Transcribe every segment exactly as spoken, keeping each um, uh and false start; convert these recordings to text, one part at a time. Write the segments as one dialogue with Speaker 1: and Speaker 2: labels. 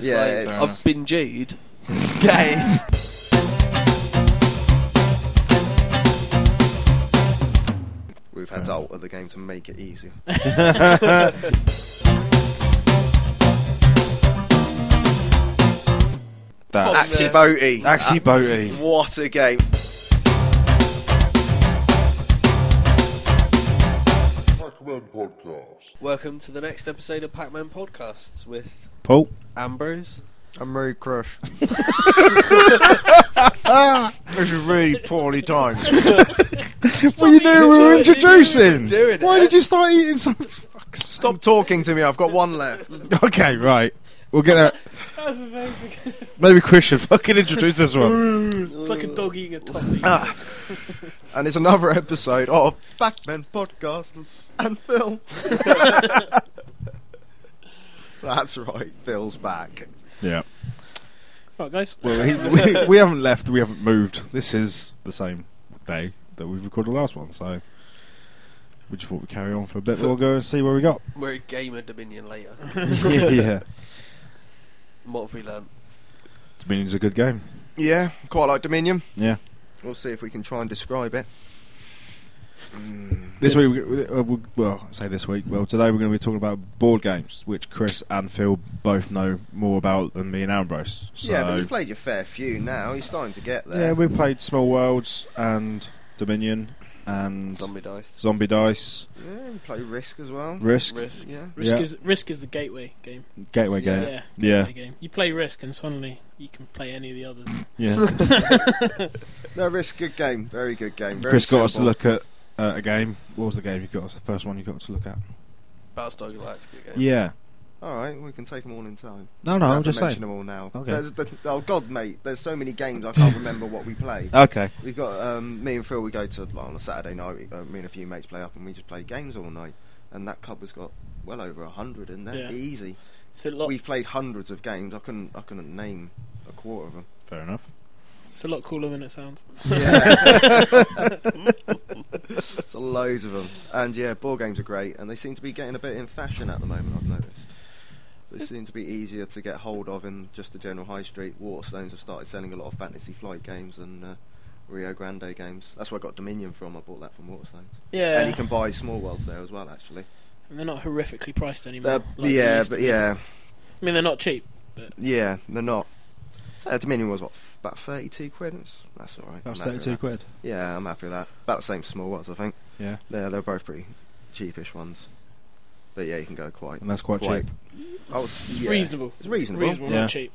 Speaker 1: It's
Speaker 2: yeah,
Speaker 1: like,
Speaker 2: it's,
Speaker 1: I've been Jude. It's gay.
Speaker 2: We've had to alter the game to make it easier. Axie Boaty.
Speaker 3: Axie Boaty.
Speaker 2: What a game.
Speaker 4: Pac-Man Podcast.
Speaker 1: Welcome to the next episode of Pac-Man Podcasts with
Speaker 3: Paul.
Speaker 1: Ambrose.
Speaker 2: I'm Road Crush.
Speaker 3: This is really poorly timed. Well, you knew we were introducing.
Speaker 1: Doing
Speaker 3: Why
Speaker 1: it.
Speaker 3: did you start eating something?
Speaker 2: Stop talking to me, I've got one left.
Speaker 3: Okay, right. We'll get that.
Speaker 5: That's a very big...
Speaker 3: Maybe Chris should fucking introduce this one.
Speaker 5: It's like a dog eating a toffee.
Speaker 2: Ah. And it's another episode of Pac-Man Podcast and Phil. That's right, Phil's back.
Speaker 3: Yeah.
Speaker 5: Right, guys.
Speaker 3: Well, he, we, we haven't left. We haven't moved. This is the same day that we recorded the last one, so we just thought we'd carry on for a bit longer and see where we got.
Speaker 1: We're a gamer Dominion later.
Speaker 3: yeah, yeah.
Speaker 1: What have we learned?
Speaker 3: Dominion's a good game.
Speaker 2: Yeah, quite like Dominion.
Speaker 3: Yeah.
Speaker 2: We'll see if we can try and describe it. Mm.
Speaker 3: This week, we, uh, we, well, I say this week. Well, today we're going to be talking about board games, which Chris and Phil both know more about than me and Ambrose. So,
Speaker 2: Yeah, but you've played your fair few now. You're starting to get there.
Speaker 3: yeah, we played Small Worlds and Dominion and
Speaker 1: Zombie Dice.
Speaker 3: Zombie Dice,
Speaker 2: Yeah, you play Risk as well.
Speaker 3: Risk,
Speaker 1: Risk.
Speaker 2: Yeah.
Speaker 5: Risk,
Speaker 3: Yeah.
Speaker 5: is, Risk is the gateway game.
Speaker 3: Gateway
Speaker 2: Yeah.
Speaker 3: game.
Speaker 5: Yeah.
Speaker 3: Yeah,
Speaker 5: Gateway game. You play Risk and suddenly you can play any of the others.
Speaker 3: yeah.
Speaker 2: No, Risk, good game. Very good game. Very
Speaker 3: Chris got us to
Speaker 2: simple.
Speaker 3: look at uh, a game. What was the game you got us? The first one you got us to look at?
Speaker 1: Battlestar Galactica game.
Speaker 3: Yeah.
Speaker 2: All right, we can take them all in time.
Speaker 3: No, no,
Speaker 2: Don't
Speaker 3: I'm
Speaker 2: have to
Speaker 3: just
Speaker 2: mention
Speaker 3: saying.
Speaker 2: them all now.
Speaker 3: Okay.
Speaker 2: There's the, oh God, mate! There's so many games I can't remember what we play.
Speaker 3: Okay.
Speaker 2: We've got um, me and Phil. We go to like, on a Saturday night. We, uh, me and a few mates play up, and we just play games all night. And that cupboard's got well over a hundred in there,
Speaker 5: Yeah.
Speaker 2: easy.
Speaker 5: It's a lot.
Speaker 2: We've played hundreds of games. I couldn't, I couldn't name a quarter of them.
Speaker 3: Fair enough.
Speaker 5: It's a lot cooler than it sounds.
Speaker 2: Yeah, so loads of them. And yeah, board games are great, and they seem to be getting a bit in fashion at the moment. I've noticed. They seem to be easier to get hold of in just the general high street. Waterstones have started selling a lot of Fantasy Flight games and uh, Rio Grande games. That's where I got Dominion from. I bought that from Waterstones.
Speaker 5: Yeah.
Speaker 2: And you can buy Small Worlds there as well, actually.
Speaker 5: And they're not horrifically priced anymore.
Speaker 2: They're,
Speaker 5: like they
Speaker 2: yeah,
Speaker 5: used to
Speaker 2: but
Speaker 5: be.
Speaker 2: yeah,
Speaker 5: I mean, they're not cheap. But
Speaker 2: yeah, they're not. So uh, Dominion was what, f- about thirty-two quid. It's- That's all right.
Speaker 3: That was
Speaker 2: I'm happy with
Speaker 3: thirty-two
Speaker 2: that.
Speaker 3: quid.
Speaker 2: Yeah, I'm happy with that. About the same for Small Worlds, I think.
Speaker 3: Yeah.
Speaker 2: Yeah, they're both pretty cheapish ones. But yeah, you can go quite.
Speaker 3: And that's quite,
Speaker 2: quite
Speaker 3: cheap.
Speaker 2: Oh, it's,
Speaker 5: it's
Speaker 2: yeah,
Speaker 5: reasonable.
Speaker 2: It's reasonable.
Speaker 5: Reasonable,
Speaker 3: Yeah.
Speaker 5: not cheap.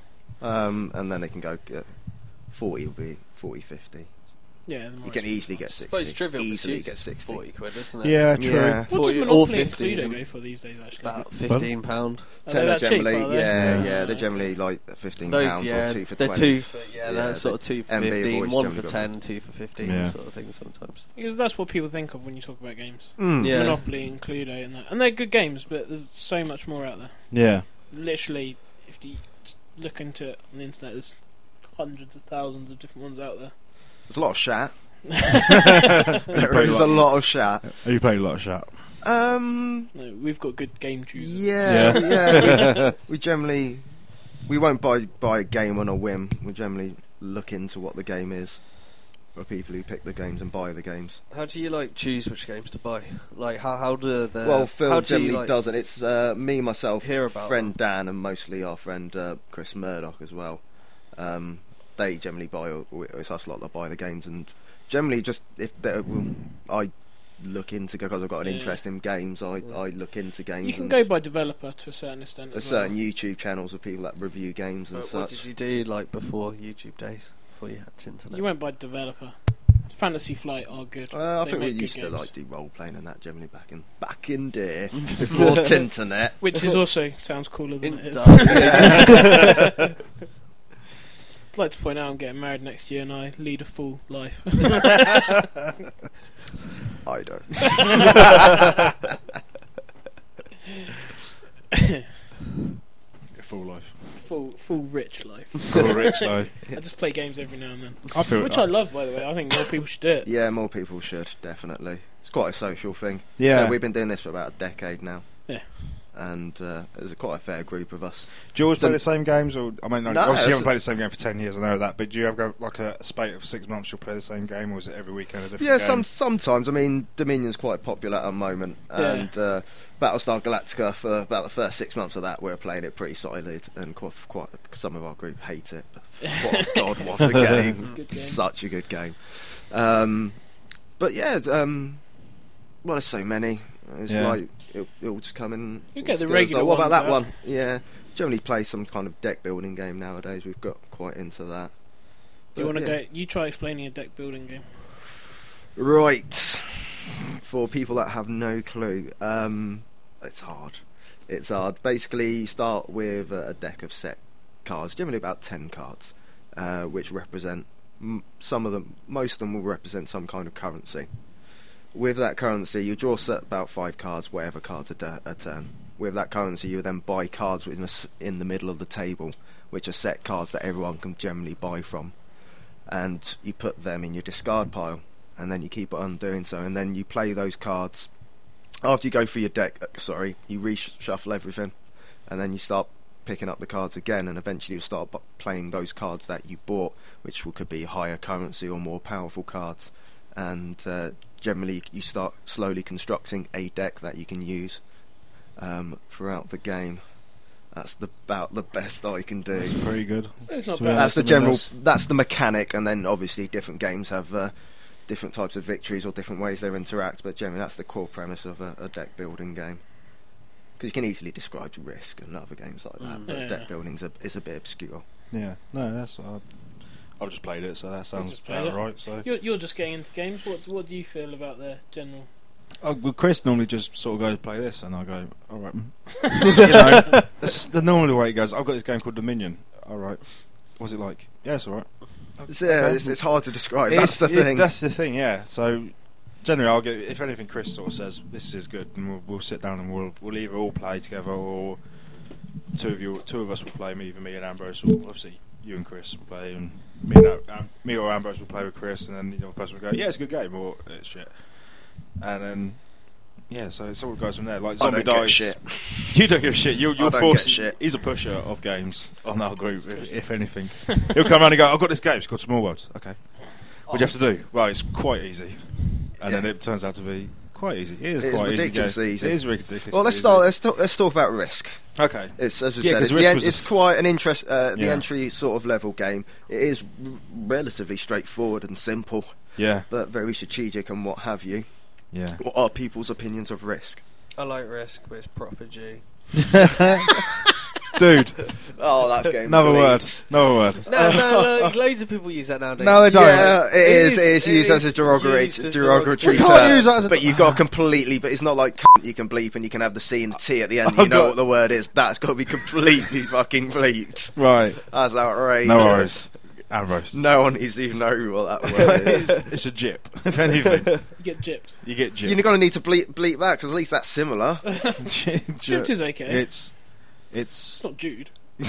Speaker 2: Um, and then they can go get forty will be forty, fifty.
Speaker 5: Yeah.
Speaker 2: You can easily get
Speaker 1: I suppose
Speaker 2: sixty.
Speaker 1: Trivial
Speaker 2: Easily
Speaker 1: Pursuit's
Speaker 2: get sixty.
Speaker 1: forty quid, isn't it?
Speaker 3: Yeah, true.
Speaker 2: Yeah.
Speaker 5: What
Speaker 1: forty
Speaker 5: does
Speaker 1: or
Speaker 5: Monopoly and
Speaker 1: fifteen.
Speaker 5: Cluedo go for these days, actually?
Speaker 1: About fifteen pound.
Speaker 5: Are they
Speaker 2: Tenner
Speaker 5: that cheap,
Speaker 2: generally,
Speaker 5: are they?
Speaker 2: yeah,
Speaker 3: Yeah.
Speaker 2: yeah, they're generally like fifteen
Speaker 1: Those,
Speaker 2: pounds
Speaker 1: yeah,
Speaker 2: or two for
Speaker 1: they're
Speaker 2: twenty.
Speaker 1: two for, yeah,
Speaker 2: Yeah,
Speaker 1: they're sort of two for
Speaker 2: M B have
Speaker 1: fifteen,
Speaker 2: always
Speaker 1: one
Speaker 2: generally
Speaker 1: for
Speaker 2: got
Speaker 1: ten, two for fifteen,
Speaker 3: Yeah.
Speaker 1: sort of thing sometimes.
Speaker 5: Because that's what people think of when you talk about games.
Speaker 2: Mm.
Speaker 1: Yeah.
Speaker 5: Monopoly and Cluedo and that. And they're good games, but there's so much more out there.
Speaker 3: Yeah.
Speaker 5: Literally, if you just look into it on the internet, there's hundreds of thousands of different ones out there.
Speaker 2: There's a lot of shat.
Speaker 3: There
Speaker 2: There is a lot of shat.
Speaker 3: You played a lot of shit.
Speaker 2: Um,
Speaker 5: No, we've got good game choosers.
Speaker 2: yeah,
Speaker 3: Yeah.
Speaker 2: yeah. we, we generally we won't buy buy a game on a whim. We generally look into what the game is for people who pick the games and buy the games.
Speaker 1: How do you like choose which games to buy? Like how how do the
Speaker 2: well, Phil
Speaker 1: how do
Speaker 2: generally
Speaker 1: you, like,
Speaker 2: doesn't. It's uh, me, myself,
Speaker 1: hear about
Speaker 2: friend Dan, and mostly our friend uh, Chris Murdoch as well. Um, they generally buy. It's us lot that buy the games, and generally just if they- well, I look into because I've got an
Speaker 5: Yeah.
Speaker 2: interest in games. I, I look into games.
Speaker 5: You can
Speaker 2: and
Speaker 5: go by developer to a certain extent.
Speaker 2: There's
Speaker 5: As well.
Speaker 2: certain YouTube channels of people that review games and
Speaker 1: What, what
Speaker 2: such.
Speaker 1: did you do like before YouTube days? Before you had internet?
Speaker 5: You went by developer. Fantasy Flight are good.
Speaker 2: Uh, I
Speaker 5: They
Speaker 2: think we
Speaker 5: make good
Speaker 2: used to
Speaker 5: games.
Speaker 2: like do role playing and that generally back in back in day before Tinternet.
Speaker 5: Which is also sounds cooler than
Speaker 1: In
Speaker 5: it is.
Speaker 1: dark.
Speaker 5: I'd like to point out I'm getting married next year and I lead a full life.
Speaker 2: I don't.
Speaker 3: Full life.
Speaker 5: full, full rich life.
Speaker 3: Full rich life.
Speaker 5: I just play games every now and then,
Speaker 3: I feel
Speaker 5: which I love, by the way. I think more people should do it.
Speaker 2: Yeah, more people should definitely. It's quite a social thing.
Speaker 3: Yeah.
Speaker 2: So we've been doing this for about a decade now.
Speaker 5: Yeah.
Speaker 2: and uh, there's a quite a fair group of us.
Speaker 3: Do you always
Speaker 2: So-
Speaker 3: play the same games? Or I mean,
Speaker 2: No,
Speaker 3: obviously you
Speaker 2: it's-
Speaker 3: haven't played the same game for ten years, I know that, but do you have go, like a spate of six months you'll play the same game, or is it every weekend a different
Speaker 2: Yeah,
Speaker 3: game?
Speaker 2: some sometimes. I mean, Dominion's quite popular at the moment,
Speaker 5: Yeah.
Speaker 2: and uh, Battlestar Galactica for about the first six months of that, we we're playing it pretty solid, and quite, quite some of our group hate it. But what, God, what a game!
Speaker 5: It's a good game.
Speaker 2: Such a good game. Um, but yeah, um, well, there's so many. It's
Speaker 3: Yeah.
Speaker 2: like it'll, it'll just come in.
Speaker 5: You get the
Speaker 2: together.
Speaker 5: regular
Speaker 2: So what about
Speaker 5: ones
Speaker 2: that
Speaker 5: out.
Speaker 2: one? Yeah, generally play some kind of deck building game nowadays. We've got quite into that.
Speaker 5: You
Speaker 2: But
Speaker 5: want to
Speaker 2: yeah.
Speaker 5: go? You try explaining a deck building game.
Speaker 2: Right. For people that have no clue, um, it's hard. It's hard. Basically, you start with a, a deck of set cards, generally about ten cards, uh, which represent m- some of them. Most of them will represent some kind of currency. With that currency, you draw set about five cards, whatever cards a, da- a turn. With that currency, you then buy cards in, the s- in the middle of the table, which are set cards that everyone can generally buy from, and you put them in your discard pile. And then you keep on doing so, and then you play those cards. After you go through your deck, uh, sorry, you reshuffle everything, and then you start picking up the cards again, and eventually you start bu- playing those cards that you bought, which will, could be higher currency or more powerful cards. And uh, generally, you start slowly constructing a deck that you can use um, throughout the game. That's the, about the best I can do.
Speaker 3: It's pretty good.
Speaker 5: It's not
Speaker 3: So
Speaker 5: bad.
Speaker 2: That's the
Speaker 3: That's
Speaker 2: general.
Speaker 3: nice.
Speaker 2: That's the mechanic, and then obviously different games have uh, different types of victories or different ways they interact. But generally, that's the core premise of a, a deck building game. Because you can easily describe Risk and other games like that,
Speaker 5: Mm.
Speaker 2: but
Speaker 5: Yeah.
Speaker 2: deck building's a, is a bit obscure.
Speaker 3: Yeah, no, that's. Uh, I've just played it, so that sounds
Speaker 5: just played
Speaker 3: about
Speaker 5: it.
Speaker 3: right. So,
Speaker 5: You're, you're just getting into games. What What do you feel about their general?
Speaker 3: oh, well, Chris normally just sort of goes play this, and I go, all right. mm." you know, that's the normally way he goes. I've got this game called Dominion. All right, what's it like? Yeah, it's all right.
Speaker 2: It's, yeah, it's, it's hard to describe. That's the
Speaker 3: It's- it-
Speaker 2: thing.
Speaker 3: That's the thing. Yeah. So generally, I'll get if anything. Chris sort of says this is good, and we'll, we'll sit down and we'll we'll either all play together or two of you, two of us will play. Me, either me and Ambrose. Will, obviously, you and Chris will play, and me and um, me or Ambrose will play with Chris, and then the other person will go, yeah, it's a good game, or it's shit, and then. Yeah, so it sort of goes from there. Like
Speaker 2: I
Speaker 3: Zombie
Speaker 2: don't
Speaker 3: dies.
Speaker 2: get shit.
Speaker 3: You don't give a shit. You'll,
Speaker 2: I
Speaker 3: you'll
Speaker 2: don't
Speaker 3: force.
Speaker 2: get shit.
Speaker 3: He's a pusher of games on our group, if, if anything. He'll come around and go, "I've got this game. It's called Small World." Okay, what do you have to do? Well, it's quite easy, and then
Speaker 2: Yeah.
Speaker 3: it turns out to be quite easy. It is
Speaker 2: It is
Speaker 3: quite
Speaker 2: ridiculously
Speaker 3: easy.
Speaker 2: easy.
Speaker 3: It is ridiculous.
Speaker 2: Well, let's start. Let's talk, let's talk about Risk.
Speaker 3: Okay.
Speaker 2: It's as we
Speaker 3: Yeah,
Speaker 2: said,
Speaker 3: 'cause
Speaker 2: it's,
Speaker 3: Risk
Speaker 2: the en-
Speaker 3: was a
Speaker 2: it's
Speaker 3: f-
Speaker 2: quite an interest. Uh, the
Speaker 3: Yeah.
Speaker 2: entry sort of level game. It is r- relatively straightforward and simple,
Speaker 3: Yeah.
Speaker 2: but very strategic and what have you.
Speaker 3: Yeah.
Speaker 2: What are people's opinions of Risk?
Speaker 1: I like Risk, but it's proper G.
Speaker 3: Dude,
Speaker 2: Oh, that's getting
Speaker 3: another word.
Speaker 2: bleeped.
Speaker 3: Another word.
Speaker 1: No, no, no. Loads of people use that nowadays.
Speaker 3: No, they don't.
Speaker 2: Yeah, it is. It is
Speaker 1: it
Speaker 2: used as a
Speaker 1: is
Speaker 2: derogatory,
Speaker 1: used as
Speaker 2: derogatory
Speaker 3: We can't
Speaker 2: term.
Speaker 3: use that as a-
Speaker 2: but you've got to completely. But it's not like cunt you can bleep and you can have the C and the T at the end.
Speaker 3: I've
Speaker 2: You know
Speaker 3: got-
Speaker 2: what the word is. That's got to be completely fucking bleeped.
Speaker 3: Right.
Speaker 2: That's outrageous.
Speaker 3: No worries. Ambrose.
Speaker 2: No one needs to even know what that word is.
Speaker 3: It's a jip. If anything,
Speaker 5: You get gypped.
Speaker 3: you get gypped.
Speaker 2: You're going to need to bleep, bleep that because at least that's similar.
Speaker 5: Gypped is okay.
Speaker 3: It's.
Speaker 5: It's
Speaker 3: It's.
Speaker 5: not Jude.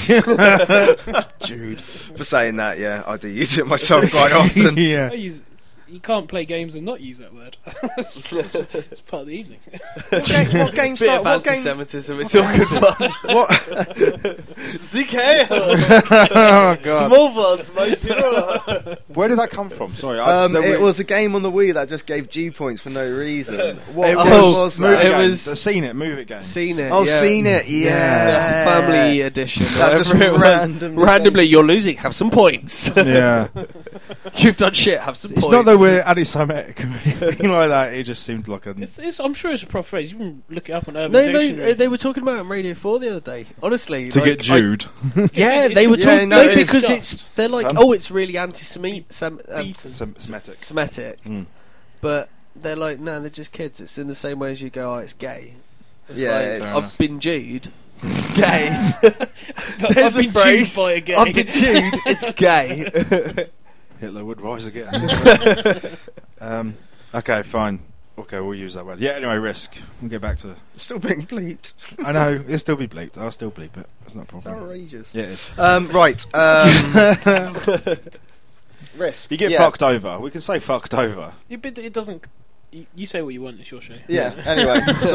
Speaker 3: Dude.
Speaker 2: For saying that, yeah, I do use it myself quite often.
Speaker 3: yeah.
Speaker 5: I use, it's, you can't play games and not use that word. it's, just, it's part of the evening.
Speaker 2: What game, what game
Speaker 1: Bit
Speaker 2: start?
Speaker 1: of
Speaker 2: What game?
Speaker 1: anti-Semitism. It's all good fun.
Speaker 2: What?
Speaker 1: Z K.
Speaker 3: Oh god.
Speaker 1: Small world, my hero.
Speaker 3: Where did that come from? Sorry. I,
Speaker 2: Um,
Speaker 3: there
Speaker 2: it
Speaker 3: were-
Speaker 2: was a game on the Wii that just gave G points for no reason. What
Speaker 1: It
Speaker 2: game
Speaker 1: was-
Speaker 2: was
Speaker 3: Move
Speaker 2: that?
Speaker 3: it
Speaker 1: it
Speaker 3: game.
Speaker 1: was-
Speaker 3: The Seen It. Move it game.
Speaker 1: Seen it.
Speaker 2: Oh,
Speaker 1: yeah.
Speaker 2: seen it, yeah.
Speaker 1: Family edition.
Speaker 2: That just
Speaker 1: whatever it was.
Speaker 2: randomly
Speaker 1: Randomly, you're losing. Have some points.
Speaker 3: Yeah.
Speaker 1: You've done shit. Have some
Speaker 3: It's
Speaker 1: points.
Speaker 3: not that we're anti-Semitic or anything like that. It just seemed like a.
Speaker 5: It's, it's, I'm sure it's a proper phrase. You can look it up on Urban
Speaker 1: No, no,
Speaker 5: Dictionary.
Speaker 1: uh, they were talking about it on Radio four the other day. Honestly,
Speaker 3: to
Speaker 1: like,
Speaker 3: get Jude.
Speaker 1: I, yeah, they were
Speaker 2: Yeah,
Speaker 1: talking
Speaker 2: no,
Speaker 1: no,
Speaker 2: it is.
Speaker 1: because it's they're like,
Speaker 3: Um,
Speaker 1: oh, it's really anti-Semitic, sem- um,
Speaker 5: Beaten.
Speaker 3: Sem- Semitic.
Speaker 1: Semitic,
Speaker 3: Mm.
Speaker 1: but they're like, no, they're just kids. It's in the same way as you go, oh, it's gay. It's
Speaker 2: Yeah,
Speaker 1: like,
Speaker 2: it's-
Speaker 1: I've been Jewed. It's gay.
Speaker 5: I've
Speaker 1: There's a
Speaker 5: been
Speaker 1: phrase.
Speaker 5: Jewed by a gay.
Speaker 1: I've been Jewed. It's gay.
Speaker 3: Hitler would rise again. um, okay, fine. Okay, we'll use that word. Yeah, anyway, Risk. We'll get back to.
Speaker 2: Still being bleeped.
Speaker 3: I know, it'll still be bleeped. I'll still bleep it. It's not a
Speaker 2: It's
Speaker 3: problem.
Speaker 2: outrageous.
Speaker 3: Yeah, it is.
Speaker 2: Um, right. Um, Risk.
Speaker 3: You get
Speaker 2: yeah.
Speaker 3: fucked over. We can say fucked over.
Speaker 5: Yeah, but it doesn't. You, you say what you want. It's your show.
Speaker 2: Yeah. Anyway, so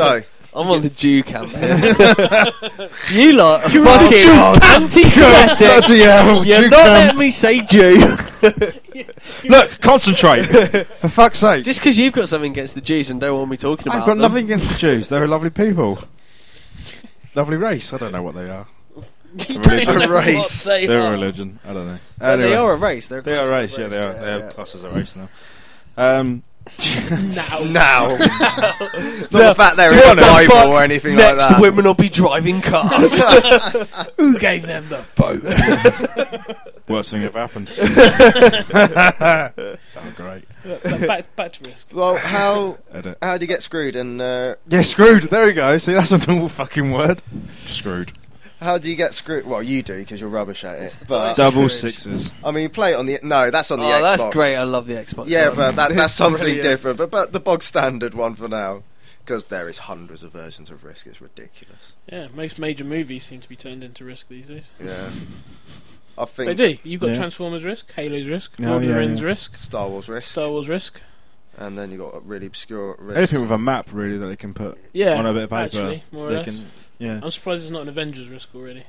Speaker 1: I'm on the Jew camp here. You lot are fucking anti-Semitic.
Speaker 3: Bloody hell,
Speaker 1: You're
Speaker 3: Jew
Speaker 1: not
Speaker 3: camp.
Speaker 1: letting me say Jew.
Speaker 3: Look, concentrate. For fuck's sake.
Speaker 1: Just because you've got something against the Jews and don't want me talking about
Speaker 3: I've got
Speaker 1: them.
Speaker 3: nothing against the Jews. They're a lovely people. Lovely race. I don't know what they are.
Speaker 5: You
Speaker 3: A
Speaker 5: don't
Speaker 3: religion.
Speaker 5: know
Speaker 2: A
Speaker 5: what
Speaker 2: race.
Speaker 5: they
Speaker 3: They're
Speaker 5: are.
Speaker 3: a religion. I don't know.
Speaker 1: But they
Speaker 3: Anyway.
Speaker 1: are a race. They're a
Speaker 3: They
Speaker 1: class
Speaker 3: are a
Speaker 1: of
Speaker 3: race, yeah, they are.
Speaker 1: yeah,
Speaker 3: They are
Speaker 1: yeah.
Speaker 3: classed as a race now. Um,
Speaker 5: Now.
Speaker 2: Now. Not the fact they're
Speaker 1: What
Speaker 2: in the
Speaker 1: the
Speaker 2: Bible
Speaker 1: fuck?
Speaker 2: or anything
Speaker 1: Next,
Speaker 2: like that.
Speaker 1: women will be driving cars.
Speaker 5: Who gave them the vote?
Speaker 3: worst thing ever happened. Oh, great.
Speaker 5: back, back to Risk.
Speaker 2: Well, how
Speaker 3: Edit.
Speaker 2: how do you get screwed, and uh,
Speaker 3: Yeah, screwed. There we go. See, that's a normal fucking word. Screwed.
Speaker 2: how do you get screwed? Well, you do because you're rubbish at it. But
Speaker 3: Double
Speaker 1: Screwed.
Speaker 3: sixes.
Speaker 2: I mean, you play it on the no. That's on the
Speaker 1: Oh,
Speaker 2: Xbox.
Speaker 1: that's great. I love the Xbox.
Speaker 2: Yeah,
Speaker 1: one.
Speaker 2: but that, that's
Speaker 1: It's
Speaker 2: something
Speaker 1: brilliant.
Speaker 2: different. But but the bog standard one for now, because there is hundreds of versions of Risk. It's ridiculous.
Speaker 5: Yeah, most major movies seem to be turned into Risk these days.
Speaker 2: Yeah, I
Speaker 5: They
Speaker 2: think
Speaker 5: do. You've got
Speaker 3: Yeah.
Speaker 5: Transformers Risk, Halo's Risk,
Speaker 3: Oh,
Speaker 5: Lord of
Speaker 3: yeah,
Speaker 5: the Rings
Speaker 3: yeah.
Speaker 5: Risk,
Speaker 2: Star Wars Risk,
Speaker 5: Star Wars Risk.
Speaker 2: and then you got a really obscure Risk.
Speaker 3: Anything with a map, really, that they can put
Speaker 5: Yeah,
Speaker 3: on a bit of paper.
Speaker 5: actually, more or
Speaker 3: they
Speaker 5: less.
Speaker 3: can. Yeah.
Speaker 5: I'm surprised there's not an Avengers Risk already.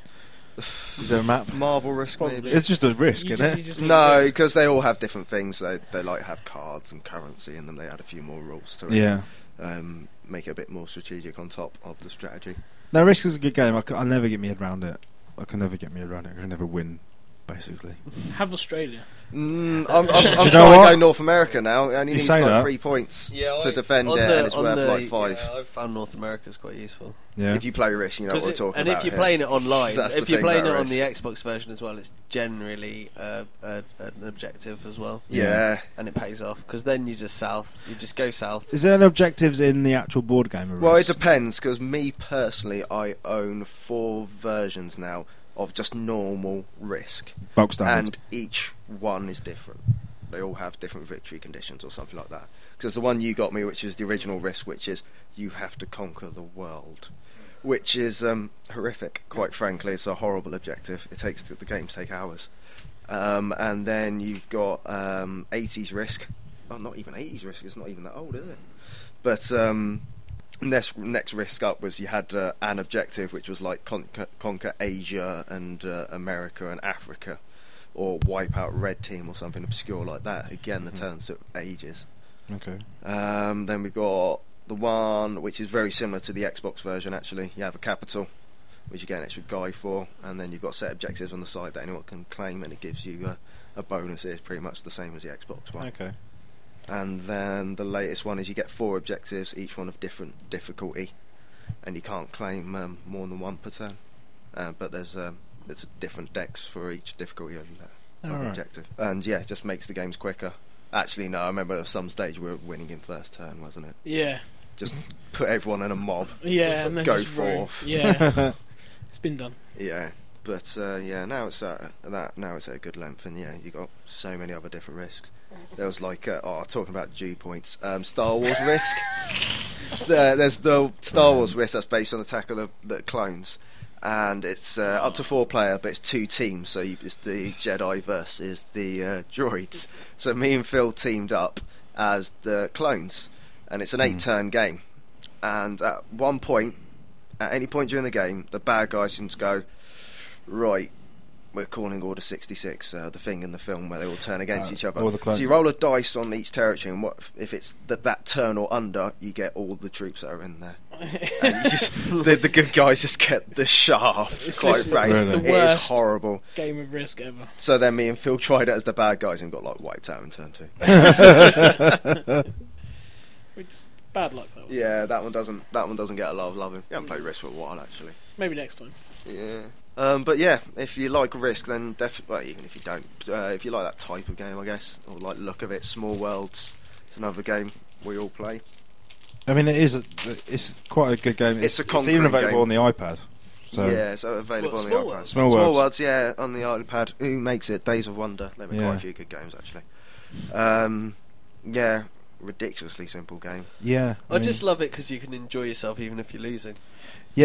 Speaker 3: Is there a map?
Speaker 2: Marvel Risk,
Speaker 5: Probably.
Speaker 2: maybe.
Speaker 3: It's just a risk,
Speaker 5: You
Speaker 3: isn't
Speaker 5: just-
Speaker 3: it?
Speaker 5: you just need
Speaker 2: No,
Speaker 5: Risk.
Speaker 2: because they all have different things. They they like have cards and currency in them. They add a few more rules to it.
Speaker 3: Yeah.
Speaker 2: Um, make it a bit more strategic on top of the strategy.
Speaker 3: No, Risk is a good game. I can, I'll never get my head around it. I can never get my head around it. I can never win, basically.
Speaker 5: Have Australia.
Speaker 2: Mm, I'm, I'm,
Speaker 3: Do
Speaker 2: I'm
Speaker 3: you know
Speaker 2: trying to
Speaker 3: what?
Speaker 2: go North America now. It only
Speaker 3: You
Speaker 2: needs
Speaker 3: say
Speaker 2: like
Speaker 3: that.
Speaker 2: three points
Speaker 1: Yeah,
Speaker 2: to
Speaker 1: I-
Speaker 2: defend
Speaker 1: on
Speaker 2: it,
Speaker 1: the-
Speaker 2: and it's
Speaker 1: on
Speaker 2: worth
Speaker 1: the-
Speaker 2: like five.
Speaker 1: Yeah, I've found North America's quite useful.
Speaker 3: Yeah.
Speaker 2: If you play Risk, you know what
Speaker 1: 'Cause
Speaker 2: we're
Speaker 1: it-
Speaker 2: talking
Speaker 1: and
Speaker 2: about
Speaker 1: if you're
Speaker 2: here.
Speaker 1: playing it online,
Speaker 2: That's
Speaker 1: if
Speaker 2: the
Speaker 1: you're
Speaker 2: thing
Speaker 1: playing it
Speaker 2: about
Speaker 1: on the
Speaker 2: Risk.
Speaker 1: Xbox version as well, it's generally uh, uh, an objective as well,
Speaker 2: Yeah.
Speaker 1: and it pays off because then you just south, you just go south.
Speaker 3: Is there any objectives in the actual board game? Of
Speaker 2: Well, it
Speaker 3: Risk?
Speaker 2: depends, because me personally, I own four versions now of just normal Risk,
Speaker 3: Bulk standard.
Speaker 2: and each one is different. They all have different victory conditions or something like that. Because the one you got me, which is the original Risk, which is you have to conquer the world, which is um, horrific. Quite frankly, it's a horrible objective. It takes the games take hours. Um, and then you've got um, eighties Risk. Oh, not even eighties Risk. It's not even that old, is it? But um, next next Risk up was you had uh, an objective which was like conquer, conquer Asia and uh, America and Africa, or wipe out Red Team or something obscure like that. Again, the turns took ages.
Speaker 3: Okay.
Speaker 2: Um, then we got the one which is very similar to the Xbox version. Actually, you have a capital, which you get an extra guy for, and then you've got set objectives on the side that anyone can claim, and it gives you a, a bonus. It's pretty much the same as the Xbox one.
Speaker 3: Okay.
Speaker 2: And then the latest one is you get four objectives, each one of different difficulty, and you can't claim um, more than one per turn. Uh, but there's um, there's different decks for each difficulty of, uh, of
Speaker 3: Alright.
Speaker 2: objective, and yeah, it just makes the games quicker. Actually, no, I remember at some stage we were winning in first turn, wasn't it?
Speaker 5: Yeah.
Speaker 2: Just put everyone in a mob.
Speaker 5: Yeah, and then
Speaker 2: Go
Speaker 5: just roll.
Speaker 2: forth.
Speaker 5: Yeah. It's been done.
Speaker 2: Yeah, but uh, yeah, now it's at that now it's at a good length, and yeah, you got so many other different risks. There was like, uh, oh, talking about G points, um, Star Wars Risk. there, there's the Star Wars Risk that's based on Attack of the, the Clones, and it's uh, up to four player, but it's two teams. So you, it's the Jedi versus the uh, droids. So me and Phil teamed up as the clones, and it's an eight-turn game. And at one point, at any point during the game, the bad guys can go, right, we're calling Order sixty-six, uh, the thing in the film where they all turn against
Speaker 3: Uh,
Speaker 2: each other.
Speaker 3: all the
Speaker 2: So
Speaker 3: clones.
Speaker 2: you roll a dice on each territory, and what if it's that that turn or under, you get all the troops that are in there. And you just, the, the good guys just get the shaft.
Speaker 5: It's
Speaker 2: Quite
Speaker 5: literally
Speaker 2: frankly,
Speaker 3: Really?
Speaker 5: the
Speaker 2: it is
Speaker 5: worst
Speaker 2: horrible.
Speaker 5: game of Risk ever.
Speaker 2: So then me and Phil tried it as the bad guys and got like wiped out in turn two.
Speaker 5: It's bad luck that one.
Speaker 2: Yeah, that one doesn't that one doesn't get a lot of love. We haven't played Risk for a while actually.
Speaker 5: Maybe next time.
Speaker 2: Yeah. Um, but yeah, if you like Risk, then definitely. Well, even if you don't, uh, if you like that type of game, I guess, or like look of it, Small Worlds, it's another game we all play.
Speaker 3: I mean, it is. A, it's quite a good game.
Speaker 2: It's a
Speaker 3: It's
Speaker 2: conquering
Speaker 3: even available
Speaker 2: game.
Speaker 3: on the iPad. So
Speaker 2: Yeah, it's available
Speaker 1: What,
Speaker 2: on the
Speaker 1: Small
Speaker 2: iPad.
Speaker 1: Worlds?
Speaker 3: Small
Speaker 2: Small
Speaker 3: Worlds.
Speaker 2: Worlds, yeah, on the iPad. Who makes it? Days of Wonder. They make
Speaker 3: Yeah.
Speaker 2: quite a few good games actually. Um, yeah, ridiculously simple game.
Speaker 3: Yeah.
Speaker 1: I,
Speaker 3: mean,
Speaker 1: just love it because you can enjoy yourself even if you're losing.
Speaker 3: Yeah.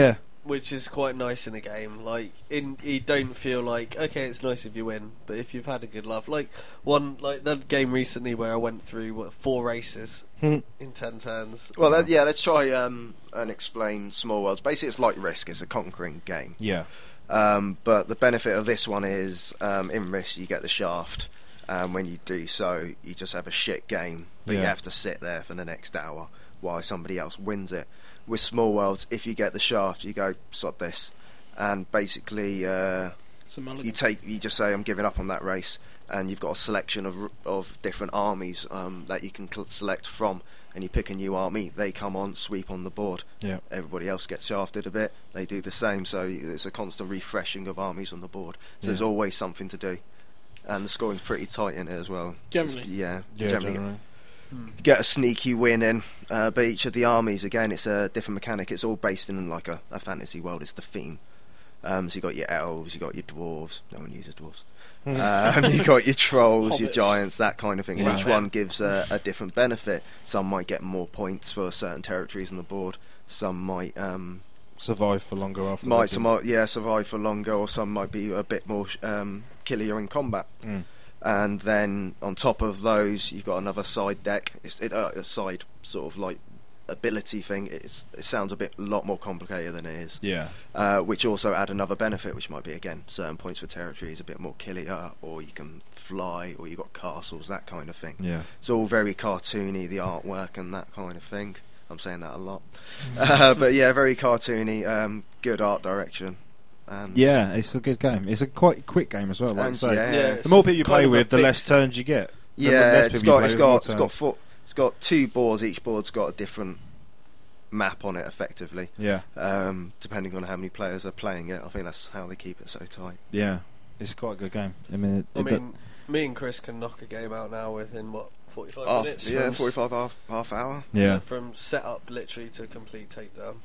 Speaker 6: which is quite nice in a game. Like, in you don't feel like, okay, it's nice if you win, but if you've had a good laugh, like one like that game recently where I went through what, four races in ten turns.
Speaker 2: Well, that, yeah, let's try um, and explain Small Worlds. Basically, it's like Risk. It's a conquering game.
Speaker 3: Yeah.
Speaker 2: Um, but the benefit of this one is, um, in Risk, you get the shaft. And when you do so, you just have a shit game, but
Speaker 3: Yeah.
Speaker 2: you have to sit there for the next hour while somebody else wins it. With Small Worlds, if you get the shaft, you go, sod this. And basically, uh,
Speaker 5: It's a mulligan.
Speaker 2: you take, you just say, I'm giving up on that race. And you've got a selection of of different armies um, that you can cl- select from. And you pick a new army, they come on, sweep on the board.
Speaker 3: Yeah.
Speaker 2: Everybody else gets shafted a bit, they do the same. So it's a constant refreshing of armies on the board. So
Speaker 3: Yeah.
Speaker 2: there's always something to do. And the scoring's pretty tight in it as well.
Speaker 5: Generally.
Speaker 2: It's- yeah,
Speaker 3: Yeah,
Speaker 2: generally.
Speaker 3: generally.
Speaker 2: Get a sneaky win in. Uh, but each of the armies, again, it's a different mechanic. It's all based in like a, a fantasy world. It's the theme. Um, so you got your elves, you got your dwarves. No one uses dwarves. um, you got your trolls, your
Speaker 5: Hobbits.
Speaker 2: giants, that kind of thing.
Speaker 3: Yeah.
Speaker 2: And each one gives a, a different benefit. Some might get more points for certain territories on the board. Some might um,
Speaker 3: Survive for longer after.
Speaker 2: might some might, yeah survive for longer, or some might be a bit more sh- um, killier in combat.
Speaker 3: Mm.
Speaker 2: And then on top of those, you've got another side deck. It's it, uh, a side sort of like ability thing. It's, it sounds a bit lot more complicated than it is.
Speaker 3: Yeah.
Speaker 2: Uh, which also add another benefit, which might be again certain points for territories, a bit more killier, or you can fly, or you got castles, that kind of thing.
Speaker 3: Yeah.
Speaker 2: It's all very cartoony, the artwork and that kind of thing. I'm saying that a lot, uh, but yeah, very cartoony. Um, good art direction. And
Speaker 3: Yeah, it's a good game. It's a quite quick game as well. Like I
Speaker 2: And
Speaker 3: say,
Speaker 2: yeah,
Speaker 6: Yeah,
Speaker 3: the more people you
Speaker 6: kind
Speaker 3: play
Speaker 6: of a
Speaker 3: with, the less
Speaker 6: fixed-
Speaker 3: turns you get. The
Speaker 2: yeah,
Speaker 3: less
Speaker 2: it's
Speaker 3: people you
Speaker 2: got it's
Speaker 3: play with, the more
Speaker 2: got it's got
Speaker 3: turns.
Speaker 2: four, it's got two boards. Each board's got a different map on it, effectively,
Speaker 3: Yeah,
Speaker 2: um, depending on how many players are playing it. I think that's how they keep it so tight.
Speaker 3: yeah. It's quite a good game. I mean, it,
Speaker 6: I
Speaker 3: it-
Speaker 6: mean, me and Chris can knock a game out now within what forty-five
Speaker 2: Half,
Speaker 6: minutes.
Speaker 2: yeah,
Speaker 6: from,
Speaker 2: forty-five half half hour.
Speaker 3: yeah.
Speaker 6: From setup literally to complete takedown.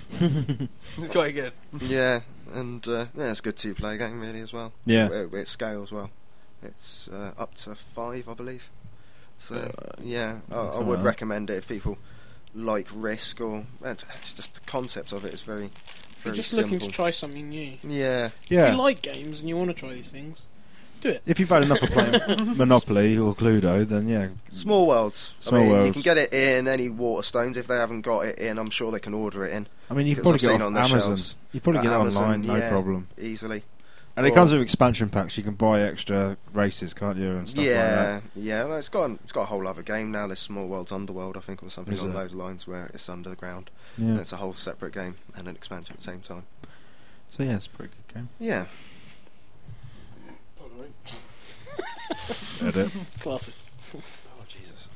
Speaker 6: It's quite good.
Speaker 2: Yeah, and uh, yeah, it's a good two-player game really as well.
Speaker 3: Yeah.
Speaker 2: it, it scales well. It's uh, up to five, I believe. So uh, yeah, I, I
Speaker 3: something
Speaker 2: would
Speaker 3: like that.
Speaker 2: recommend it if people like Risk, or and it's just the concept of it is very,
Speaker 5: If you're
Speaker 2: very
Speaker 5: just
Speaker 2: simple.
Speaker 5: looking to try something new.
Speaker 2: Yeah,
Speaker 5: If
Speaker 3: Yeah.
Speaker 5: you like games and you want to try these things, do it.
Speaker 3: If you've had enough of playing Monopoly or Cluedo, then yeah.
Speaker 2: Small Worlds.
Speaker 3: Small
Speaker 2: I mean, you
Speaker 3: Worlds.
Speaker 2: can get it in any Waterstones. If they haven't got it in, I'm sure they can order it in
Speaker 3: I mean, you can
Speaker 2: Because
Speaker 3: probably
Speaker 2: I've
Speaker 3: get it
Speaker 2: seen
Speaker 3: off
Speaker 2: on their
Speaker 3: Amazon.
Speaker 2: shelves.
Speaker 3: You probably
Speaker 2: Uh,
Speaker 3: get it
Speaker 2: Amazon,
Speaker 3: online, no
Speaker 2: yeah.
Speaker 3: problem.
Speaker 2: easily.
Speaker 3: And it
Speaker 2: Or-
Speaker 3: comes with expansion packs. You can buy extra races, can't you, and stuff like
Speaker 2: yeah,
Speaker 3: that.
Speaker 2: yeah. Well, it's got it's got a whole other game now. There's Small Worlds Underworld, I think, or something
Speaker 3: Is
Speaker 2: along
Speaker 3: it?
Speaker 2: those lines, where it's underground. And
Speaker 3: Yeah.
Speaker 2: it's a whole separate game and an expansion at the same time.
Speaker 3: So yeah, it's a pretty good game.
Speaker 2: Yeah.
Speaker 3: Edit.
Speaker 5: Classic.
Speaker 2: Oh Jesus.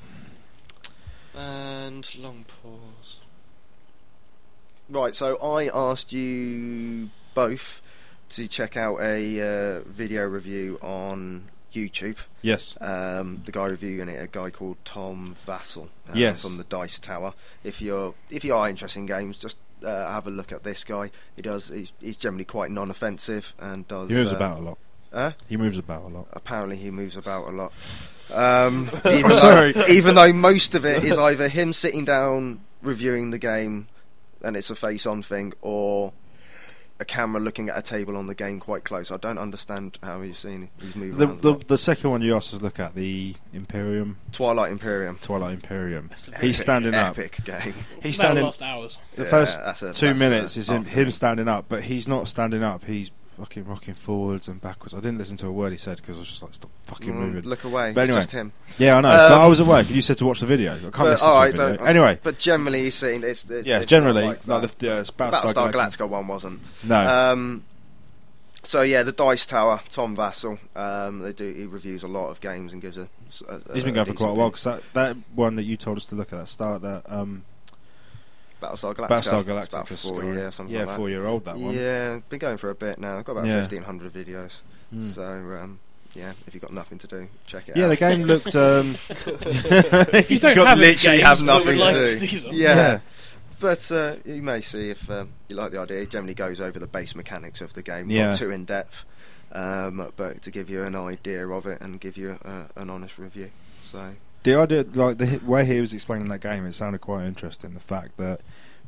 Speaker 2: And long pause. Right, so I asked you both to check out a uh, video review on YouTube.
Speaker 3: Yes.
Speaker 2: Um, the guy reviewing it, a guy called Tom Vassell, uh,
Speaker 3: Yes.
Speaker 2: from the Dice Tower. If you're if you are interested in games, just uh, have a look at this guy. He does. He's, he's generally quite non-offensive and does.
Speaker 3: He moves
Speaker 2: uh,
Speaker 3: about a lot.
Speaker 2: Huh?
Speaker 3: He moves about a lot.
Speaker 2: Apparently, he moves about a lot. Um, even,
Speaker 3: Sorry.
Speaker 2: though, even though most of it is either him sitting down reviewing the game, and it's a face-on thing, or a camera looking at a table on the game quite close. I don't understand how he's seen he's moving
Speaker 3: The,
Speaker 2: around a
Speaker 3: the
Speaker 2: lot.
Speaker 3: the second one you asked us to look at, the Imperium,
Speaker 2: Twilight Imperium.
Speaker 3: Twilight Imperium.
Speaker 5: That's a
Speaker 3: He's
Speaker 2: Epic,
Speaker 3: standing up.
Speaker 2: Epic game.
Speaker 3: He's
Speaker 5: That'll
Speaker 3: standing.
Speaker 5: last hours.
Speaker 3: The
Speaker 2: Yeah,
Speaker 3: first
Speaker 2: that's a-
Speaker 3: two
Speaker 2: that's
Speaker 3: minutes
Speaker 2: a
Speaker 3: is him,
Speaker 2: afternoon.
Speaker 3: him standing up, but he's not standing up. He's fucking rocking forwards and backwards. I didn't listen to a word he said because I was just like, stop fucking
Speaker 2: Mm,
Speaker 3: moving.
Speaker 2: look away.
Speaker 3: But
Speaker 2: It's
Speaker 3: anyway.
Speaker 2: just him.
Speaker 3: Yeah, I know. but
Speaker 2: Um,
Speaker 3: I was awake. You said to watch the video. I can't
Speaker 2: But,
Speaker 3: listen to
Speaker 2: alright,
Speaker 3: the video.
Speaker 2: don't-
Speaker 3: Anyway,
Speaker 2: But generally, he's seen it's, it's
Speaker 3: yeah,
Speaker 2: it's
Speaker 3: generally,
Speaker 2: not
Speaker 3: like,
Speaker 2: like
Speaker 3: the, the uh,
Speaker 2: that.
Speaker 3: Battlestar,
Speaker 2: Battlestar
Speaker 3: Galactica.
Speaker 2: Galactica one wasn't.
Speaker 3: No.
Speaker 2: Um, so yeah, the Dice Tower, Tom Vassell. Um, they do. He reviews a lot of games and gives a. a
Speaker 3: He's been
Speaker 2: a
Speaker 3: going for
Speaker 2: decent
Speaker 3: quite a while
Speaker 2: opinion.
Speaker 3: because that, that one that you told us to look at, that start that um,
Speaker 2: Battlestar Galactica.
Speaker 3: Battlestar
Speaker 2: It's
Speaker 3: Galactica,
Speaker 2: about four
Speaker 3: story.
Speaker 2: years, something
Speaker 3: yeah,
Speaker 2: like
Speaker 3: four year old that
Speaker 2: that.
Speaker 3: one.
Speaker 2: Yeah, been going for a bit now. Got about
Speaker 3: Yeah.
Speaker 2: fifteen hundred videos.
Speaker 3: Mm.
Speaker 2: So um, yeah, if you've got nothing to do, check it
Speaker 3: Yeah,
Speaker 2: out.
Speaker 3: the game looked. Um,
Speaker 5: If you don't
Speaker 2: got
Speaker 5: have any
Speaker 2: literally
Speaker 5: games,
Speaker 2: have
Speaker 5: but
Speaker 2: nothing
Speaker 5: would
Speaker 2: to
Speaker 5: like
Speaker 2: do.
Speaker 5: see some.
Speaker 2: Yeah.
Speaker 3: Yeah.
Speaker 2: But uh, you may see if um, you like the idea. It generally goes over the base mechanics of the game,
Speaker 3: Yeah.
Speaker 2: not too in depth, um, but to give you an idea of it and give you uh, an honest review. So
Speaker 3: The idea, like the way he was explaining that game, it sounded quite interesting. The fact that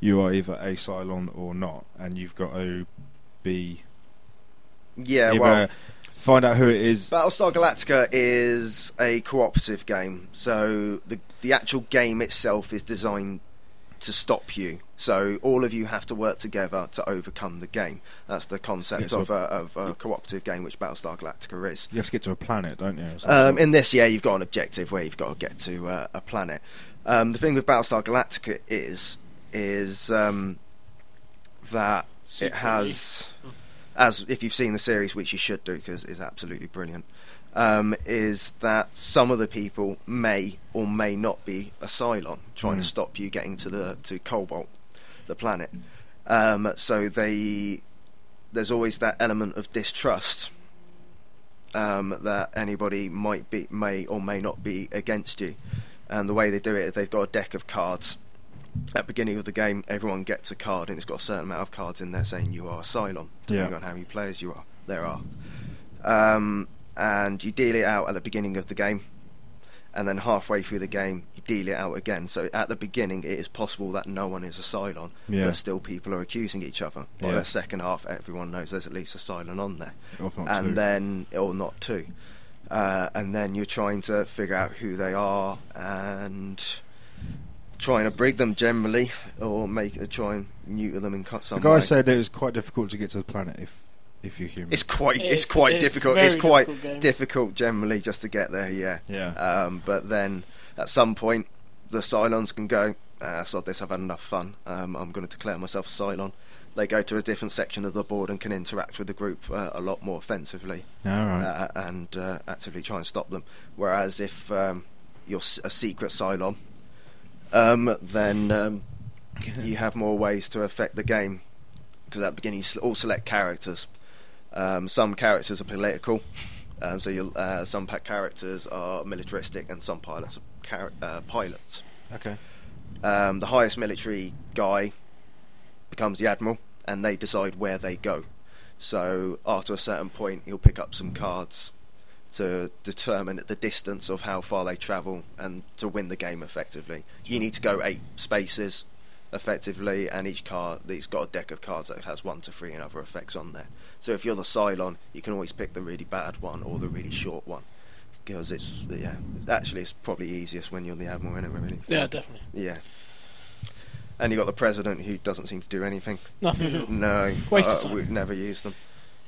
Speaker 3: you are either a Cylon or not, and you've got to be
Speaker 2: Yeah,
Speaker 3: either
Speaker 2: well,
Speaker 3: find out who it is.
Speaker 2: Battlestar Galactica is a cooperative game, so the the actual game itself is designed to stop you. So all of you have to work together to overcome the game. That's the concept
Speaker 3: to
Speaker 2: of
Speaker 3: a-
Speaker 2: a, of a cooperative game, which Battlestar Galactica is.
Speaker 3: You have to get to a planet, don't you? or some
Speaker 2: Um,
Speaker 3: sort?
Speaker 2: in this, yeah, you've got an objective where you've got to get to uh, a planet. Um, the thing with Battlestar Galactica is is um, that it
Speaker 5: Secretly.
Speaker 2: has, as if you've seen the series, which you should do because it's absolutely brilliant, um, is that some of the people may or may not be a Cylon trying
Speaker 3: Mm.
Speaker 2: to stop you getting to the to Cobalt, the planet. Um, so they there's always that element of distrust. Um, that anybody might be, may or may not be against you, and the way they do it is they've got a deck of cards. At the beginning of the game, everyone gets a card, and it's got a certain amount of cards in there saying you are a Cylon, depending
Speaker 3: Yeah.
Speaker 2: on how many players you are. There are, um, and you deal it out at the beginning of the game, and then halfway through the game, you deal it out again. So at the beginning, it is possible that no one is a Cylon,
Speaker 3: Yeah.
Speaker 2: but still people are accusing each other. By
Speaker 3: Yeah.
Speaker 2: the second half, everyone knows there's at least a Cylon on there.
Speaker 3: Or if not
Speaker 2: and
Speaker 3: two.
Speaker 2: then or not two, uh, and then you're trying to figure out who they are and trying to brig them generally, or make uh, try and neuter them in cut some
Speaker 3: The guy
Speaker 2: way.
Speaker 3: said it was quite difficult to get to the planet if if you're human.
Speaker 2: It's quite it's,
Speaker 5: It's-
Speaker 2: quite
Speaker 5: it's
Speaker 2: difficult.
Speaker 5: very
Speaker 2: It's quite
Speaker 5: difficult game.
Speaker 2: difficult generally just to get there. Yeah.
Speaker 3: yeah.
Speaker 2: Um, but then at some point, the Cylons can go, ah, sod this, I've had enough fun. Um, I'm going to declare myself a Cylon. They go to a different section of the board and can interact with the group uh, a lot more offensively.
Speaker 3: All right.
Speaker 2: uh, and uh, actively try and stop them. Whereas if um, you're s- a secret Cylon, um, then um, you have more ways to affect the game. Because at the beginning, you s- all select characters. Um, some characters are political, um, so you'll, uh, some pa- characters are militaristic, and some pilots are char- uh, pilots.
Speaker 3: Okay.
Speaker 2: Um, the highest military guy becomes the admiral, and they decide where they go. So after a certain point, he'll pick up some cards to determine the distance of how far they travel and to win the game effectively. You need to go eight spaces effectively, and each card, he's got a deck of cards that has one to three and other effects on there. So if you're the Cylon, you can always pick the really bad one or the really short one, because it's yeah, actually it's probably easiest when you're the admiral, isn't it, really?
Speaker 5: Yeah, definitely.
Speaker 2: Yeah. And you got the president who doesn't seem to do anything.
Speaker 5: Nothing.
Speaker 2: No,
Speaker 5: Waste of
Speaker 2: uh,
Speaker 5: time.
Speaker 2: we'd never use them.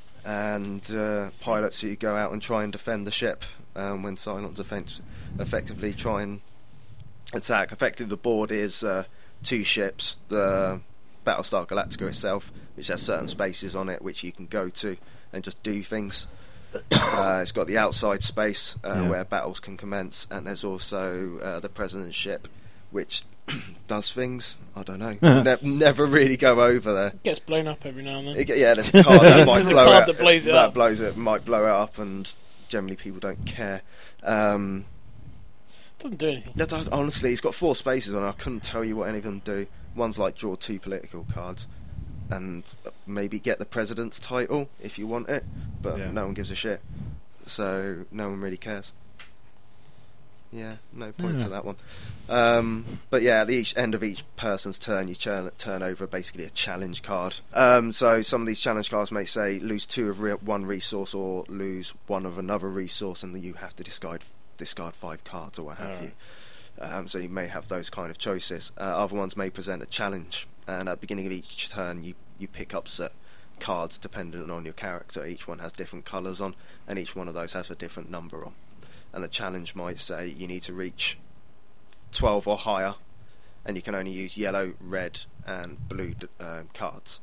Speaker 2: And uh, pilots who go out and try and defend the ship um, when Cylons offense- effectively try and attack. Effectively, the board is uh, two ships, the Battlestar Galactica itself, which has certain spaces on it which you can go to and just do things. Uh, it's got the outside space uh,
Speaker 3: Yeah.
Speaker 2: where battles can commence, and there's also uh, the president's ship, which does things. I don't know. ne- never really go over there.
Speaker 5: Gets blown up every now and then.
Speaker 2: It, ge- yeah, there's a card that might
Speaker 5: There's a
Speaker 2: blow
Speaker 5: card
Speaker 2: it.
Speaker 5: that blows it
Speaker 2: that
Speaker 5: up.
Speaker 2: blows it, might blow it up, and generally people don't care. Um,
Speaker 5: Doesn't do anything.
Speaker 2: that does- honestly, it's got four spaces on it. I couldn't tell you what any of them do. One's like draw two political cards, and maybe get the president's title if you want it, but
Speaker 3: Yeah.
Speaker 2: no one gives a shit. So no one really cares. Yeah, no point
Speaker 3: Yeah.
Speaker 2: to that one. Um, but yeah, at the each end of each person's turn, you turn, turn over basically a challenge card. Um, so some of these challenge cards may say lose two of re- one resource or lose one of another resource, and then you have to discard discard five cards or what have
Speaker 3: Alright.
Speaker 2: you. Um, so you may have those kind of choices. Uh, other ones may present a challenge, and at the beginning of each turn, you you pick up set cards dependent on your character. Each one has different colours on, and each one of those has a different number on. And the challenge might say you need to reach twelve or higher, and you can only use yellow, red, and blue uh, cards.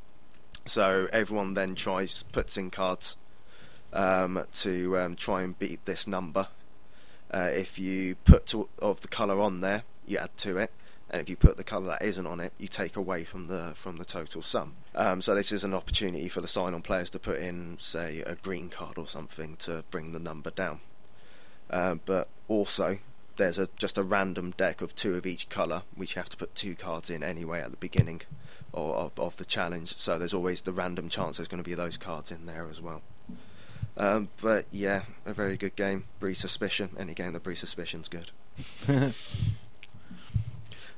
Speaker 2: So everyone then tries puts in cards um, to um, try and beat this number. Uh, if you put to, of the colour on there, you add to it, and if you put the colour that isn't on it, you take away from the from the total sum. Um, so this is an opportunity for the Cylon players to put in, say, a green card or something to bring the number down. Uh, but also, there's a just a random deck of two of each colour, which you have to put two cards in anyway at the beginning or, of, of the challenge. So there's always the random chance there's going to be those cards in there as well. Um, but yeah, a very good game. Breed Suspicion. Any game that breeds suspicion's good.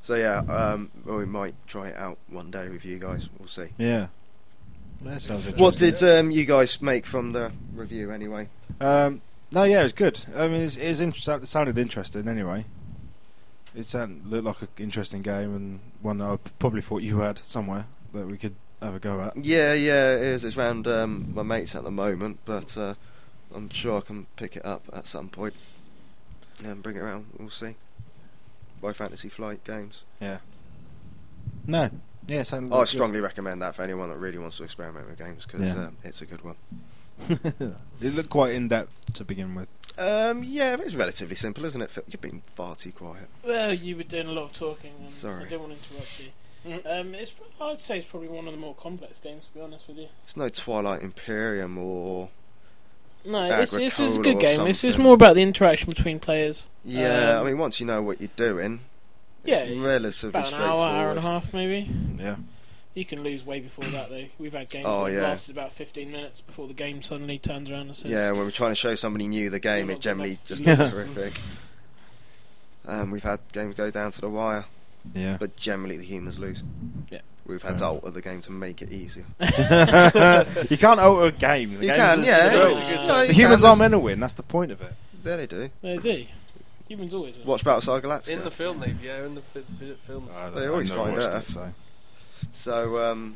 Speaker 2: So yeah, um, well, we might try it out one day with you guys. We'll see.
Speaker 3: Yeah. That sounds
Speaker 2: What
Speaker 3: interesting.
Speaker 2: did um, you guys make from the review anyway?
Speaker 3: Um, no, yeah, it was good. I mean, it's, it's inter- it sounded interesting anyway. It sounded, looked like an interesting game and one that I probably thought you had somewhere that we could have a go at.
Speaker 2: Yeah, yeah, it is. It's round um, my mates at the moment, but uh, I'm sure I can pick it up at some point and bring it around. We'll see. By Fantasy Flight Games.
Speaker 3: Yeah. No. Yeah, it sounded
Speaker 2: I
Speaker 3: like
Speaker 2: strongly recommend that for anyone that really wants to experiment with games because
Speaker 3: Yeah.
Speaker 2: um, it's a good one.
Speaker 3: It looked quite in depth to begin with.
Speaker 2: Um, yeah, it's relatively simple, isn't it, Phil? You've been far too quiet.
Speaker 5: Well, you were doing a lot of talking, and
Speaker 2: Sorry.
Speaker 5: I didn't want to interrupt you. Um, it's, I'd say it's probably one of the more complex games, to be honest with you.
Speaker 2: It's no Twilight Imperium or
Speaker 5: No, it's, it's, it's a
Speaker 2: Agricola
Speaker 5: good
Speaker 2: or
Speaker 5: game. It's, it's
Speaker 2: something.
Speaker 5: more about the interaction between players.
Speaker 2: yeah.
Speaker 5: Um,
Speaker 2: I mean, once you know what you're doing,
Speaker 5: Yeah,
Speaker 2: it's relatively
Speaker 5: About an
Speaker 2: straightforward.
Speaker 5: hour, hour and a half, maybe.
Speaker 3: Yeah.
Speaker 5: You can lose way before that, though. We've had games
Speaker 2: Oh,
Speaker 5: that
Speaker 2: yeah.
Speaker 5: lasted about fifteen minutes before the game suddenly turns around and says,
Speaker 2: Yeah, when we're trying to show somebody new the game,
Speaker 5: Yeah,
Speaker 2: it generally
Speaker 5: not
Speaker 2: just
Speaker 5: good
Speaker 2: looks horrific. Um, we've had games go down to the wire,
Speaker 3: Yeah.
Speaker 2: but generally the humans lose.
Speaker 5: Yeah.
Speaker 2: We've had to
Speaker 3: Fair
Speaker 2: alter the game to make it easier.
Speaker 3: You can't alter a game. The
Speaker 2: You
Speaker 3: game's
Speaker 2: can,
Speaker 3: just-
Speaker 2: yeah.
Speaker 5: so-
Speaker 2: No,
Speaker 3: The
Speaker 2: you
Speaker 3: humans
Speaker 2: can.
Speaker 3: aren't meant to win. That's the point of it.
Speaker 2: Yeah, they do.
Speaker 5: They do. Humans always win.
Speaker 2: Watch Battlestar Galactica.
Speaker 6: In the film, they yeah, in the fi- fi- films.
Speaker 3: I don't-
Speaker 2: They
Speaker 3: I've
Speaker 2: always
Speaker 3: never
Speaker 2: find
Speaker 3: watched
Speaker 2: Earth.
Speaker 3: it, so.
Speaker 2: So, um,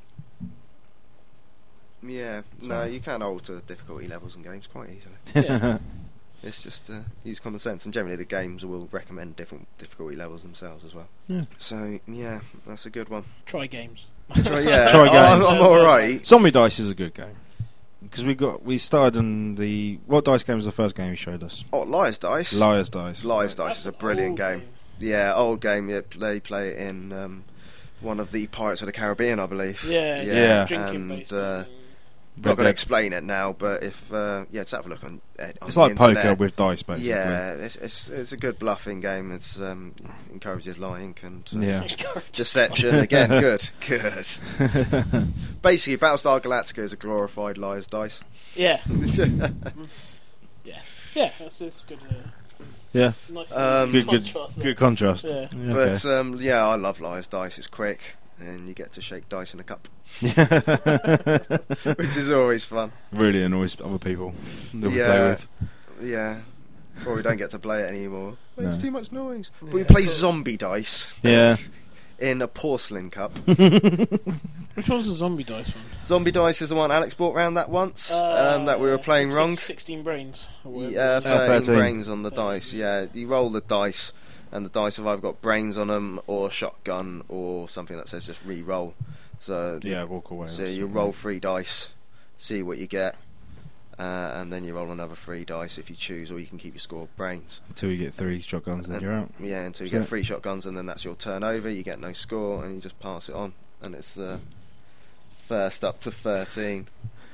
Speaker 2: yeah, no,
Speaker 3: Sorry.
Speaker 2: you can alter difficulty levels in games quite easily.
Speaker 5: Yeah.
Speaker 2: It's just uh, use common sense, and generally the games will recommend different difficulty levels themselves as well.
Speaker 3: Yeah.
Speaker 2: So, yeah, that's a good one.
Speaker 5: Try games.
Speaker 2: Try, yeah,
Speaker 3: Try
Speaker 2: I'm,
Speaker 3: games.
Speaker 2: I'm all right.
Speaker 3: Zombie Dice is a good game because we got we started on the what dice game was the first game you showed us?
Speaker 2: Oh, Liar's Dice.
Speaker 3: Liar's Dice.
Speaker 2: Liar's Dice
Speaker 5: That's
Speaker 2: is a
Speaker 5: an
Speaker 2: brilliant
Speaker 5: old
Speaker 2: game. Yeah, old game. Yeah, they play it in um, one of the Pirates of the Caribbean, I believe.
Speaker 5: Yeah, it's
Speaker 3: Yeah.
Speaker 5: drinking
Speaker 2: And,
Speaker 5: based.
Speaker 2: uh, I'm
Speaker 3: Red
Speaker 2: not going to
Speaker 3: Dead.
Speaker 2: explain it now, but if uh, yeah, just have a look on. Uh, on
Speaker 3: It's
Speaker 2: the
Speaker 3: like poker
Speaker 2: internet.
Speaker 3: with dice, basically.
Speaker 2: Yeah, it's, it's it's a good bluffing game. It's um, encourages lying and uh,
Speaker 3: Yeah.
Speaker 2: deception. Again, good, good. Basically, Battlestar Galactica is a glorified Liar's Dice.
Speaker 5: yeah. Yeah. Yeah, that's, that's good. Uh,
Speaker 3: Yeah.
Speaker 5: nice
Speaker 2: Um,
Speaker 3: Good, good,
Speaker 5: contrast there.
Speaker 3: good contrast.
Speaker 5: Yeah.
Speaker 3: Yeah,
Speaker 2: But
Speaker 3: okay.
Speaker 2: um, yeah, I love Liar's Dice. It's quick, and you get to shake dice in a cup, which is always fun.
Speaker 3: Really annoys other people that we play
Speaker 2: Yeah.
Speaker 3: with.
Speaker 2: Yeah. Or we don't get to play it anymore. Makes
Speaker 3: No.
Speaker 2: too much noise. But we play zombie dice
Speaker 3: Yeah.
Speaker 2: in a porcelain cup.
Speaker 5: Which one's the zombie dice one?
Speaker 2: Zombie dice is the one Alex brought round that once,
Speaker 5: Uh,
Speaker 2: um, that we were playing
Speaker 5: it's
Speaker 2: wrong.
Speaker 5: sixteen brains. or whatever
Speaker 2: Yeah,
Speaker 5: it is.
Speaker 3: Uh,
Speaker 2: thirteen
Speaker 3: thirteen.
Speaker 2: brains on the dice. Yeah, you roll the dice, and the dice have either got brains on them, or shotgun, or something that says just re-roll. So
Speaker 3: Yeah, walk away.
Speaker 2: so
Speaker 3: or
Speaker 2: you
Speaker 3: something.
Speaker 2: roll three dice, see what you get, uh, and then you roll another three dice if you choose, or you can keep your score of brains.
Speaker 3: Until you get three shotguns, then
Speaker 2: And-
Speaker 3: you're out.
Speaker 2: Yeah, until you
Speaker 3: So-
Speaker 2: get three shotguns, and then that's your turn over. You get no score, and you just pass it on, and it's uh, first up to thirteen.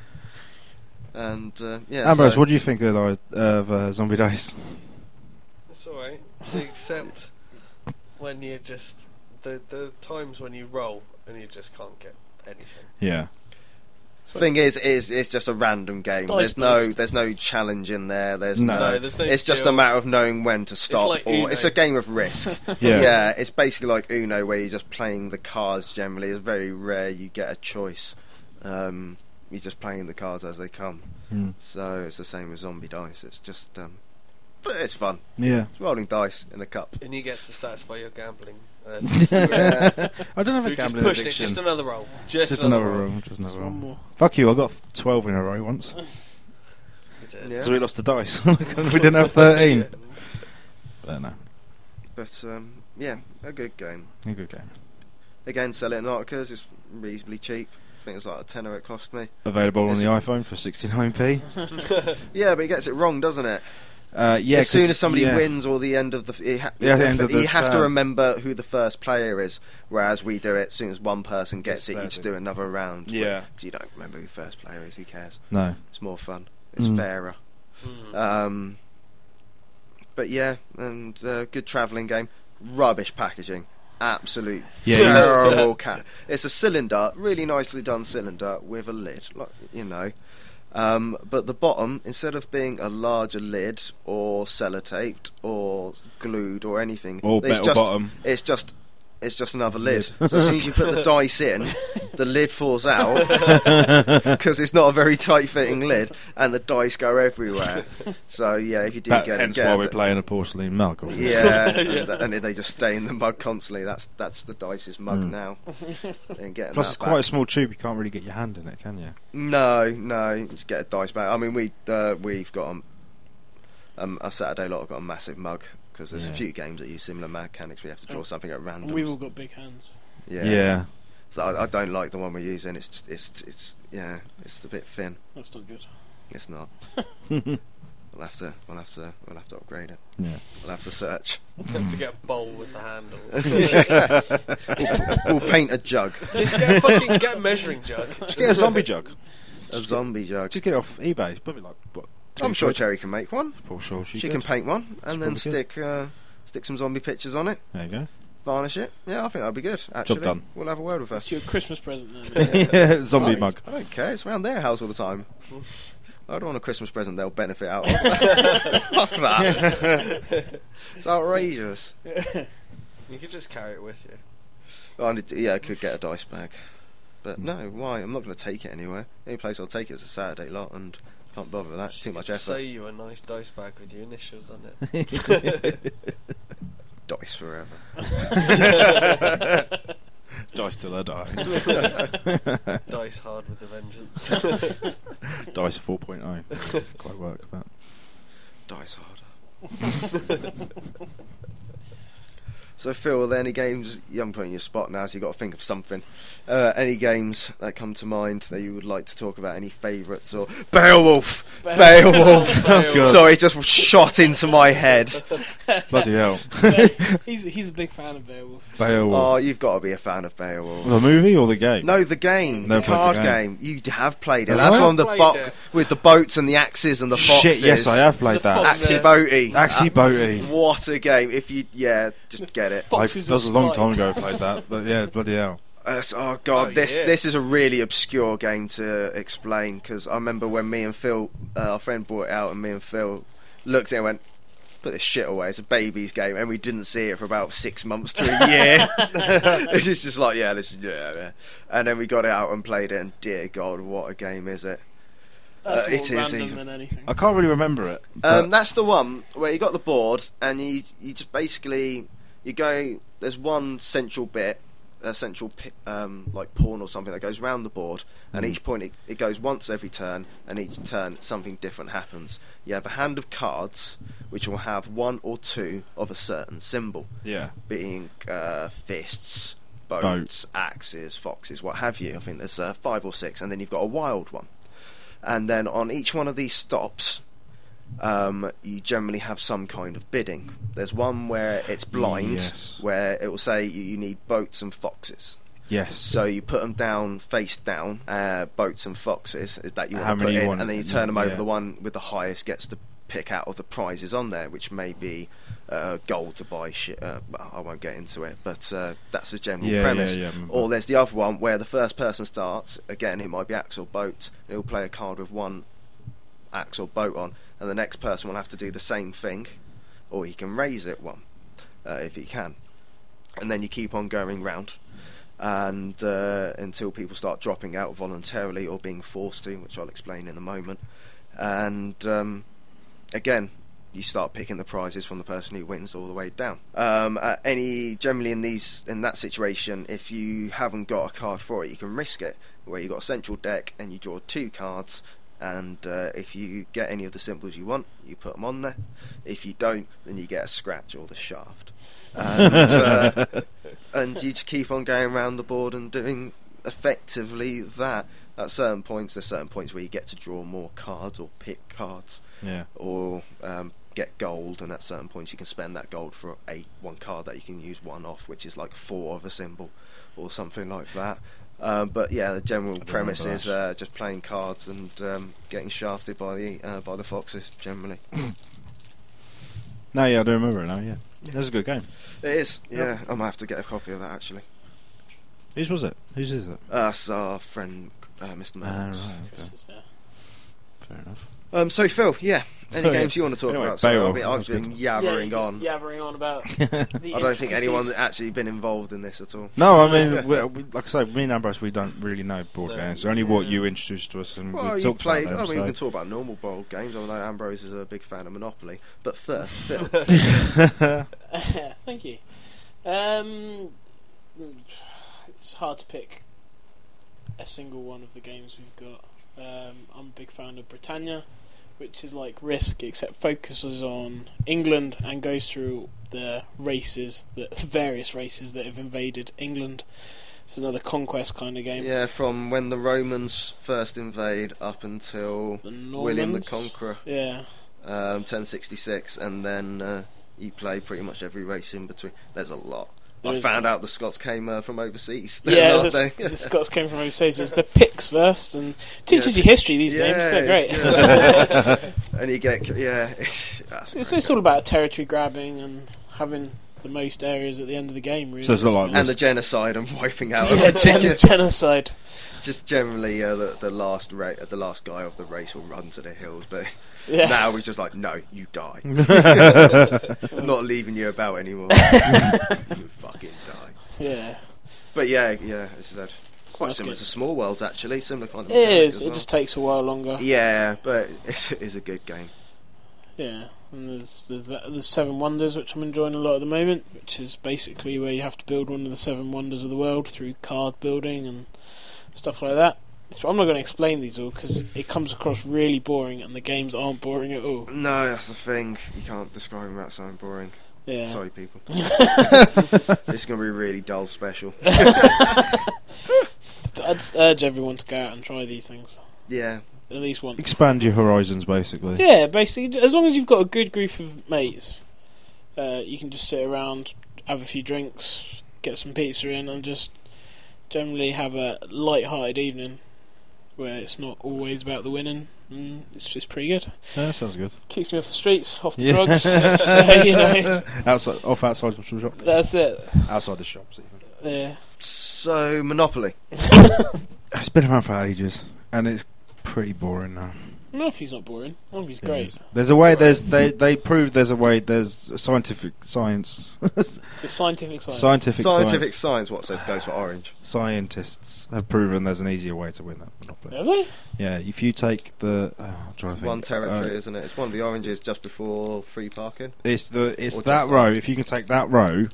Speaker 2: And uh, yeah,
Speaker 3: Ambrose,
Speaker 2: so-
Speaker 3: what do you think of, uh, of uh, Zombie Dice?
Speaker 6: It's alright, except when you just the the times when you roll and you just can't get anything.
Speaker 3: Yeah.
Speaker 2: thing is, is it's just a random game.
Speaker 5: Dice
Speaker 2: There's no,
Speaker 5: based.
Speaker 2: there's no challenge in there. There's
Speaker 3: No.
Speaker 2: no.
Speaker 6: No, there's no
Speaker 2: it's just a
Speaker 6: skill.
Speaker 2: matter of knowing when to stop.
Speaker 6: like
Speaker 2: or
Speaker 6: Uno.
Speaker 2: it's a game of risk.
Speaker 3: Yeah.
Speaker 2: Yeah, it's basically like Uno, where you're just playing the cards. Generally, it's very rare you get a choice. Um, you're just playing the cards as they come.
Speaker 3: Hmm.
Speaker 2: So it's the same with Zombie Dice. It's just, um, but it's fun.
Speaker 3: Yeah.
Speaker 2: It's rolling dice in a cup.
Speaker 6: And you get to satisfy your gambling. Uh,
Speaker 2: Yeah.
Speaker 3: I don't have a
Speaker 6: you're just
Speaker 3: gambling
Speaker 6: pushing it,
Speaker 3: addiction.
Speaker 6: just another roll. Just,
Speaker 3: Just another
Speaker 6: roll.
Speaker 3: roll. Just another
Speaker 5: One
Speaker 3: roll.
Speaker 5: more.
Speaker 3: Fuck you! I got twelve in a row once
Speaker 6: It is.
Speaker 2: Yeah.
Speaker 3: because we lost the dice. we didn't have thirteen. But no,
Speaker 2: But um, yeah, a good game.
Speaker 3: a good game.
Speaker 2: Again, sell it in Nauticas. It's reasonably cheap. I think it's like a tenner it cost me.
Speaker 3: Available on
Speaker 2: It's
Speaker 3: the
Speaker 2: a-
Speaker 3: iPhone for sixty-nine p.
Speaker 2: Yeah, but he gets it wrong, doesn't it?
Speaker 3: Uh, yeah,
Speaker 2: as soon
Speaker 3: 'cause-
Speaker 2: as somebody
Speaker 3: yeah.
Speaker 2: wins or the end of the, f- you, ha-
Speaker 3: Yeah, the
Speaker 2: you,
Speaker 3: end
Speaker 2: have-
Speaker 3: of the
Speaker 2: you have to
Speaker 3: turn.
Speaker 2: remember who the first player is. Whereas we do it as soon as one person gets
Speaker 3: Yes,
Speaker 2: it, you just
Speaker 3: thirty.
Speaker 2: do another round.
Speaker 3: Yeah.
Speaker 2: because you don't remember who the first player is. Who cares?
Speaker 3: No.
Speaker 2: It's more fun. It's
Speaker 3: Mm.
Speaker 2: fairer.
Speaker 6: Mm.
Speaker 2: Um, but yeah, and uh, good travelling game. Rubbish packaging. Absolute
Speaker 3: Yeah, you-
Speaker 2: terrible cat. It's a cylinder, really nicely done cylinder with a lid, like, you know. Um, but the bottom, instead of being a larger lid or sellotaped or glued or anything,
Speaker 3: Or
Speaker 2: it's
Speaker 3: metal
Speaker 2: just
Speaker 3: bottom.
Speaker 2: it's just it's just another lid. So as soon as you put the dice in, the lid falls out because it's not a very tight fitting lid, and the dice go everywhere. So yeah, if you do
Speaker 3: That,
Speaker 2: get
Speaker 3: hence
Speaker 2: it, get
Speaker 3: why
Speaker 2: it.
Speaker 3: we're playing a porcelain mug. obviously.
Speaker 2: Yeah, and, th- and then they just stay in the mug constantly. That's that's the dice's mug
Speaker 3: Mm.
Speaker 2: now. And getting
Speaker 3: Plus,
Speaker 2: that
Speaker 3: it's
Speaker 2: back.
Speaker 3: quite a small tube. You can't really get your hand in it, can you?
Speaker 2: No, no, you just get a dice back. I mean, we uh, we've got um, um, a Saturday lot have got a massive mug because there's
Speaker 3: Yeah.
Speaker 2: a few games that use similar mechanics. We have to draw something at random.
Speaker 5: We've all got big hands.
Speaker 2: Yeah.
Speaker 3: Yeah.
Speaker 2: So I, I don't like the one we're using. It's just, it's it's yeah, it's a bit thin.
Speaker 5: That's not good.
Speaker 2: It's not. We'll have to we'll have to we'll have to upgrade it.
Speaker 3: Yeah.
Speaker 2: We'll have to search.
Speaker 6: have to get a bowl with the handle.
Speaker 2: we'll, we'll paint a jug,
Speaker 6: Just get a fucking get a measuring jug.
Speaker 3: Just get a zombie jug.
Speaker 2: a zombie jug.
Speaker 3: Just get it off eBay. It's probably like what? two
Speaker 2: I'm sure
Speaker 3: quid?
Speaker 2: Cherry can make one.
Speaker 3: For sure, she,
Speaker 2: She
Speaker 3: could.
Speaker 2: can paint one and
Speaker 3: That's
Speaker 2: then
Speaker 3: probably
Speaker 2: stick uh, stick some zombie pictures on it,
Speaker 3: There you go.
Speaker 2: varnish it. Yeah, I think that'd be good. Actually,
Speaker 3: done.
Speaker 2: We'll have a word with her.
Speaker 5: That's your Christmas present then.
Speaker 3: Yeah, zombie
Speaker 2: Sorry,
Speaker 3: mug.
Speaker 2: I don't care. It's around their house all the time. I don't want a Christmas present they'll benefit out of. Fuck that. It's outrageous.
Speaker 6: You could just carry it with you.
Speaker 2: Oh, I need to- yeah, I could get a dice bag. But no, why? I'm not going to take it anywhere. The only place I'll take it is a Saturday lot, and can't bother with that. It's too much
Speaker 6: Sew
Speaker 2: effort.
Speaker 6: you a nice dice bag with your initials on it.
Speaker 2: Dice forever.
Speaker 3: Dice till I die.
Speaker 6: Dice hard with a vengeance.
Speaker 3: Dice four point oh. Quite work that.
Speaker 2: Dice harder. So Phil, are there any games, you haven't put in your spot now, so you've got to think of something. Uh, any games that come to mind that you would like to talk about? Any favourites? Or Beowulf! Beowulf!
Speaker 6: Beowulf.
Speaker 2: Sorry, it just shot into my head.
Speaker 3: Bloody hell.
Speaker 5: he's he's a big fan of Beowulf.
Speaker 3: Beowulf.
Speaker 2: Oh, you've got to be a fan of Beowulf.
Speaker 3: The movie or the game?
Speaker 2: No, the game,
Speaker 3: Never
Speaker 2: the
Speaker 3: played
Speaker 2: card
Speaker 3: the
Speaker 2: game.
Speaker 3: game.
Speaker 2: You have played it.
Speaker 3: Have
Speaker 2: That's
Speaker 3: I?
Speaker 2: one of the
Speaker 6: Played
Speaker 2: bo-
Speaker 6: it.
Speaker 2: with the boats and the axes and the foxes.
Speaker 3: Shit, yes, I have played
Speaker 5: The
Speaker 3: that.
Speaker 5: foxes.
Speaker 2: Axie
Speaker 3: Axie Boaty.
Speaker 2: What a game! If you, yeah, just get it.
Speaker 3: I,
Speaker 5: Foxes
Speaker 3: that was a
Speaker 5: of
Speaker 3: long
Speaker 5: Spite.
Speaker 3: time ago I played that, but yeah, bloody hell.
Speaker 2: Uh, so- oh god,
Speaker 6: Oh,
Speaker 2: this
Speaker 6: yeah.
Speaker 2: this is a really obscure game to explain because I remember when me and Phil, uh, our friend, brought it out, and me and Phil looked at it and went, "Put this shit away. It's a baby's game," and we didn't see it for about six months to a year. It's just like, yeah, this, is- yeah, yeah, and then we got it out and played it, and dear God, what a game is it!
Speaker 5: That's
Speaker 2: Uh,
Speaker 5: more
Speaker 2: it is
Speaker 5: random
Speaker 2: even-
Speaker 5: than anything.
Speaker 3: I can't really remember it. but-
Speaker 2: Um, that's the one where you got the board and you you just basically you go. There's one central bit, a central pi- um, like pawn or something that goes round the board, and
Speaker 3: Mm.
Speaker 2: each point it, it goes once every turn, and each turn something different happens. You have a hand of cards which will have one or two of a certain symbol,
Speaker 3: yeah.
Speaker 2: being uh, fists, boats,
Speaker 3: Boats.
Speaker 2: axes, foxes, what have you. I think there's uh, five or six, and then you've got a wild one. And then on each one of these stops, um, you generally have some kind of bidding. There's one where it's blind,
Speaker 3: Yes.
Speaker 2: where it will say you, you need boats and foxes.
Speaker 3: Yes.
Speaker 2: So you put them down, face down, uh, boats and foxes that you
Speaker 3: How
Speaker 2: want to put
Speaker 3: many you
Speaker 2: in,
Speaker 3: want-
Speaker 2: and then you turn them over.
Speaker 3: yeah.
Speaker 2: The one with the highest gets to pick out of the prizes on there, which may be uh, gold to buy shit. Uh, well, I won't get into it, but uh, that's the general
Speaker 3: Yeah,
Speaker 2: premise.
Speaker 3: yeah, yeah.
Speaker 2: Or there's the other one where the first person starts, again, it might be axe or boat, and he'll play a card with one axe or boat on, and the next person will have to do the same thing, or he can raise it one, uh, if he can. And then you keep on going round, and uh, until people start dropping out voluntarily or being forced to, which I'll explain in a moment. And um, again, you start picking the prizes from the person who wins all the way down. Um, at any generally in these in that situation, if you haven't got a card for it, you can risk it, where you got a central deck and you draw two cards. And uh, if you get any of the symbols you want, you put them on there. If you don't, then you get a scratch or the shaft. And, uh, and you just keep on going around the board and doing effectively that. At certain points, there's certain points where you get to draw more cards or pick cards
Speaker 3: Yeah.
Speaker 2: or um, get gold. And at certain points, you can spend that gold for a one card that you can use one off, which is like four of a symbol or something like that. Um, but yeah, the general
Speaker 3: don't
Speaker 2: premise
Speaker 3: remember
Speaker 2: is
Speaker 3: that.
Speaker 2: uh, just playing cards and um, getting shafted by the uh, by the foxes generally.
Speaker 3: No, yeah, I do remember it now, yeah. That's a good game.
Speaker 2: It is, yeah. I might have to get a copy of that actually.
Speaker 3: Whose was it? Whose is it?
Speaker 2: Uh, that's our friend, uh, Mister
Speaker 3: Ah,
Speaker 2: Merrick's.
Speaker 3: right, okay.
Speaker 5: This is, uh,
Speaker 3: Fair enough.
Speaker 2: Um, so Phil, yeah, any
Speaker 3: So, yeah.
Speaker 2: games you want to talk
Speaker 3: Anyway,
Speaker 2: about? Sorry, I
Speaker 3: Beowulf,
Speaker 2: mean, I've
Speaker 3: that's
Speaker 2: been
Speaker 3: good.
Speaker 2: yabbering
Speaker 5: yeah,
Speaker 2: on.
Speaker 5: just yabbering on about. The
Speaker 2: I don't think anyone's
Speaker 5: intricacies.
Speaker 2: actually been involved in this at all.
Speaker 3: No, I mean, we, we, like I say, me and Ambrose, we don't really know board
Speaker 6: No.
Speaker 3: games. Only what you introduced to us, and
Speaker 2: Well,
Speaker 3: we
Speaker 2: you
Speaker 3: talked
Speaker 2: played.
Speaker 3: about
Speaker 2: I
Speaker 3: them.
Speaker 2: mean, we
Speaker 3: so-
Speaker 2: can talk about normal board games. I know Ambrose is a big fan of Monopoly. But first, Phil.
Speaker 5: Thank you. Um, it's hard to pick a single one of the games we've got. Um, I'm a big fan of Britannia, which is like Risk, except focuses on England and goes through the races, the various races that have invaded England. It's another conquest kind of game.
Speaker 2: Yeah, from when the Romans first invade up until
Speaker 5: The
Speaker 2: William the
Speaker 5: Normans.
Speaker 2: Conqueror,
Speaker 5: Yeah.
Speaker 2: um, ten sixty-six, and then uh, you play pretty much every race in between. There's a lot.
Speaker 5: There
Speaker 2: I
Speaker 5: is
Speaker 2: found
Speaker 5: a lot.
Speaker 2: out the Scots came uh, from overseas.
Speaker 5: Yeah,
Speaker 2: aren't
Speaker 5: the,
Speaker 2: they?
Speaker 5: the Scots came from overseas. It's the Picts first, and teaches
Speaker 2: Yeah.
Speaker 5: you history. These
Speaker 2: Yeah,
Speaker 5: games, they're great.
Speaker 2: it's good. And you get yeah, it's, that's
Speaker 5: It's,
Speaker 2: great.
Speaker 5: it's all about territory grabbing and having the most areas at the end of the game. Really,
Speaker 3: So it's not like
Speaker 2: and the
Speaker 3: Risk.
Speaker 2: genocide and wiping out
Speaker 5: yeah,
Speaker 2: a particular.
Speaker 5: gen- genocide.
Speaker 2: Just generally, uh, the, the last ra- the last guy of the race will run to the hills, but
Speaker 5: Yeah.
Speaker 2: now he's just like, no, you die. I'm not leaving you about anymore. You fucking die.
Speaker 5: Yeah.
Speaker 2: But yeah, yeah, as I said, quite
Speaker 5: Sounds
Speaker 2: similar
Speaker 5: good.
Speaker 2: to Small Worlds actually, similar kind of.
Speaker 5: It
Speaker 2: mechanic
Speaker 5: is.
Speaker 2: as
Speaker 5: It
Speaker 2: well.
Speaker 5: just takes a while longer.
Speaker 2: Yeah, but it's, it is a good game.
Speaker 5: Yeah. And there's there's that, there's Seven Wonders, which I'm enjoying a lot at the moment, which is basically where you have to build one of the seven wonders of the world through card building and stuff like that. So I'm not going to explain these all because it comes across really boring, and the games aren't boring at all.
Speaker 2: No, that's the thing. You can't describe them without sounding boring.
Speaker 5: Yeah.
Speaker 2: Sorry, people. This is going to be a really dull special.
Speaker 5: I'd just urge everyone to go out and try these things
Speaker 2: Yeah,
Speaker 5: at least once.
Speaker 3: Expand your horizons, basically.
Speaker 5: Yeah, basically, as long as you've got a good group of mates, uh, you can just sit around, have a few drinks, get some pizza in, and just generally have a light-hearted evening where it's not always about the winning. Mm, it's just pretty good.
Speaker 3: Yeah, that sounds good.
Speaker 5: Keeps me off the streets, off the
Speaker 3: Yeah.
Speaker 5: drugs. So, you know,
Speaker 3: Outside, off outside from the shop.
Speaker 5: that's it.
Speaker 3: Outside the shops. Even.
Speaker 5: Yeah.
Speaker 2: so Monopoly.
Speaker 3: It's been around for ages, and it's pretty boring now.
Speaker 5: Monopoly's not boring. Monopoly's
Speaker 3: It
Speaker 5: great.
Speaker 3: is. There's a way. There's they they proved there's a way. There's a scientific science.
Speaker 5: It's scientific science.
Speaker 3: Scientific
Speaker 2: Scientific
Speaker 3: science.
Speaker 2: science. What says goes for orange?
Speaker 3: Scientists have proven there's an easier way to win that Monopoly.
Speaker 5: Have they?
Speaker 3: Yeah, if you take the oh, I'm trying to think.
Speaker 2: One territory,
Speaker 3: Uh,
Speaker 2: isn't it? It's one of the oranges just before free parking.
Speaker 3: it's the it's
Speaker 2: Or
Speaker 3: that
Speaker 2: just
Speaker 3: row. If you can take that row,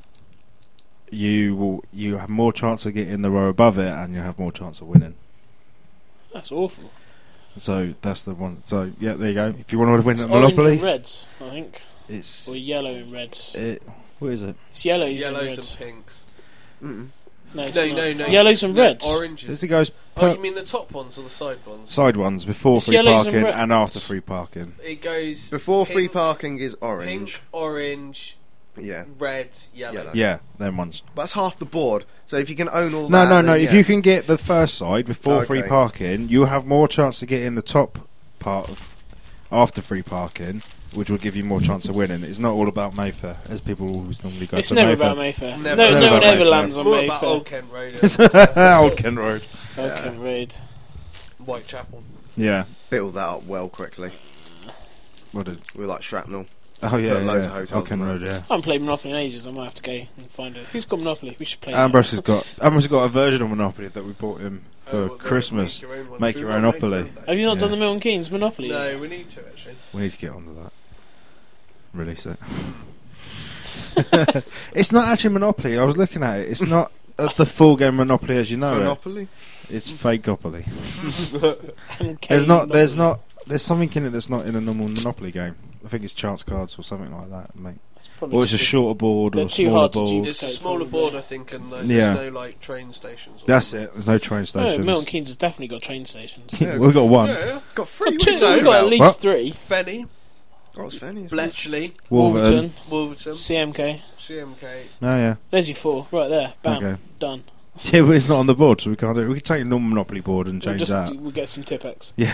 Speaker 3: you will you have more chance of getting the row above it, and you have more chance of winning.
Speaker 5: That's awful.
Speaker 3: So that's the one. So yeah, there you go. If you want to win
Speaker 5: It's
Speaker 3: at
Speaker 5: orange
Speaker 3: Monopoly,
Speaker 5: and reds, I think.
Speaker 3: it's
Speaker 5: Or yellow and reds.
Speaker 3: it. What is it?
Speaker 5: It's yellows,
Speaker 6: Yellows
Speaker 5: and
Speaker 6: and
Speaker 5: reds.
Speaker 6: pinks.
Speaker 2: Mm-mm.
Speaker 5: No, it's
Speaker 6: No,
Speaker 5: not.
Speaker 6: no, no.
Speaker 5: Yellows and
Speaker 6: No,
Speaker 5: reds.
Speaker 6: Oranges.
Speaker 3: It goes
Speaker 6: Oh,
Speaker 3: per-
Speaker 6: you mean the top ones or the side ones?
Speaker 3: side ones before
Speaker 5: It's
Speaker 3: free
Speaker 5: yellows and
Speaker 3: parking
Speaker 5: reds.
Speaker 3: and after free parking.
Speaker 6: It goes
Speaker 2: Before free
Speaker 6: pink,
Speaker 2: parking is orange.
Speaker 6: pink, orange,
Speaker 2: Yeah,
Speaker 6: red, yellow.
Speaker 2: Yellow.
Speaker 3: Yeah, them ones.
Speaker 2: but that's half the board. So if you can own all
Speaker 3: No,
Speaker 2: that,
Speaker 3: no, no.
Speaker 2: then
Speaker 3: If you
Speaker 2: yes.
Speaker 3: can get the first side before free
Speaker 2: Okay.
Speaker 3: parking, you have more chance to get in the top part of after free parking, which will give you more chance of winning. It's not all about Mayfair, as people always normally go
Speaker 5: It's
Speaker 3: to
Speaker 5: never
Speaker 3: Mayfair.
Speaker 5: about Mayfair.
Speaker 6: Never.
Speaker 5: No,
Speaker 6: It's
Speaker 5: no
Speaker 3: never
Speaker 5: one
Speaker 3: about
Speaker 5: ever
Speaker 3: Mayfair.
Speaker 5: lands
Speaker 6: It's
Speaker 5: on
Speaker 6: more about
Speaker 5: Mayfair.
Speaker 6: Old Kent Road,
Speaker 3: Old Kent Road.
Speaker 5: Old
Speaker 2: Yeah.
Speaker 5: Kent Road.
Speaker 6: Whitechapel.
Speaker 3: Yeah.
Speaker 2: build that up well quickly.
Speaker 3: What did?
Speaker 2: We're like shrapnel.
Speaker 3: Oh yeah,
Speaker 2: Got loads
Speaker 3: yeah.
Speaker 2: of hotels
Speaker 3: Old Kent
Speaker 2: on
Speaker 3: Road. Yeah.
Speaker 5: I haven't played Monopoly in ages. I might have to go and find it. Who's got Monopoly? We should play.
Speaker 3: Ambrose
Speaker 5: that.
Speaker 3: has got. Ambrose has got a version of Monopoly that we bought him for
Speaker 6: Oh, well,
Speaker 3: Christmas.
Speaker 6: Make your own, one.
Speaker 3: Make
Speaker 6: We
Speaker 3: your
Speaker 6: will
Speaker 3: own
Speaker 6: make
Speaker 3: Monopoly.
Speaker 6: one day.
Speaker 5: Have you not
Speaker 3: Yeah.
Speaker 5: done the Milton Keynes Monopoly?
Speaker 6: No, we need to actually.
Speaker 3: We need to get onto that. Release it. It's not actually Monopoly. I was looking at it. It's not uh, the full game Monopoly as you know it.
Speaker 2: Monopoly.
Speaker 3: It's Fakeopoly.
Speaker 5: M K
Speaker 3: There's not. There's
Speaker 5: Monopoly.
Speaker 3: not. There's something in it that's not in a normal Monopoly game. I think it's chance cards or something like that, mate.
Speaker 5: It's probably
Speaker 3: Or it's a
Speaker 5: just-
Speaker 3: shorter board or
Speaker 5: they're
Speaker 3: a
Speaker 5: too
Speaker 3: smaller
Speaker 5: hard to
Speaker 3: board.
Speaker 5: duplicate.
Speaker 6: It's a
Speaker 5: Okay,
Speaker 6: smaller
Speaker 5: probably.
Speaker 6: board, I think, and like,
Speaker 3: Yeah.
Speaker 6: there's no like train stations. Or
Speaker 3: That's
Speaker 6: something.
Speaker 3: it. There's no train
Speaker 5: No,
Speaker 3: stations.
Speaker 5: Milton Keynes has definitely got train stations.
Speaker 2: Yeah,
Speaker 3: We've got one.
Speaker 6: Yeah.
Speaker 2: Got three.
Speaker 5: Got two,
Speaker 2: what are you
Speaker 5: we've got at
Speaker 2: talking
Speaker 5: least
Speaker 3: What?
Speaker 5: three.
Speaker 6: Fenny,
Speaker 2: about? Oh, it's Fanny.
Speaker 6: Bletchley,
Speaker 3: Wolverton.
Speaker 5: Wolverton,
Speaker 6: Wolverton,
Speaker 5: C M K.
Speaker 6: C M K.
Speaker 3: Oh yeah.
Speaker 5: There's your four right there. Bam,
Speaker 3: Okay.
Speaker 5: done.
Speaker 3: Yeah, but it's not on the board, so we can't do it. We can take a normal Monopoly board and
Speaker 5: We'll
Speaker 3: change
Speaker 5: just
Speaker 3: that.
Speaker 5: we'll get some Tipex.
Speaker 3: Yeah.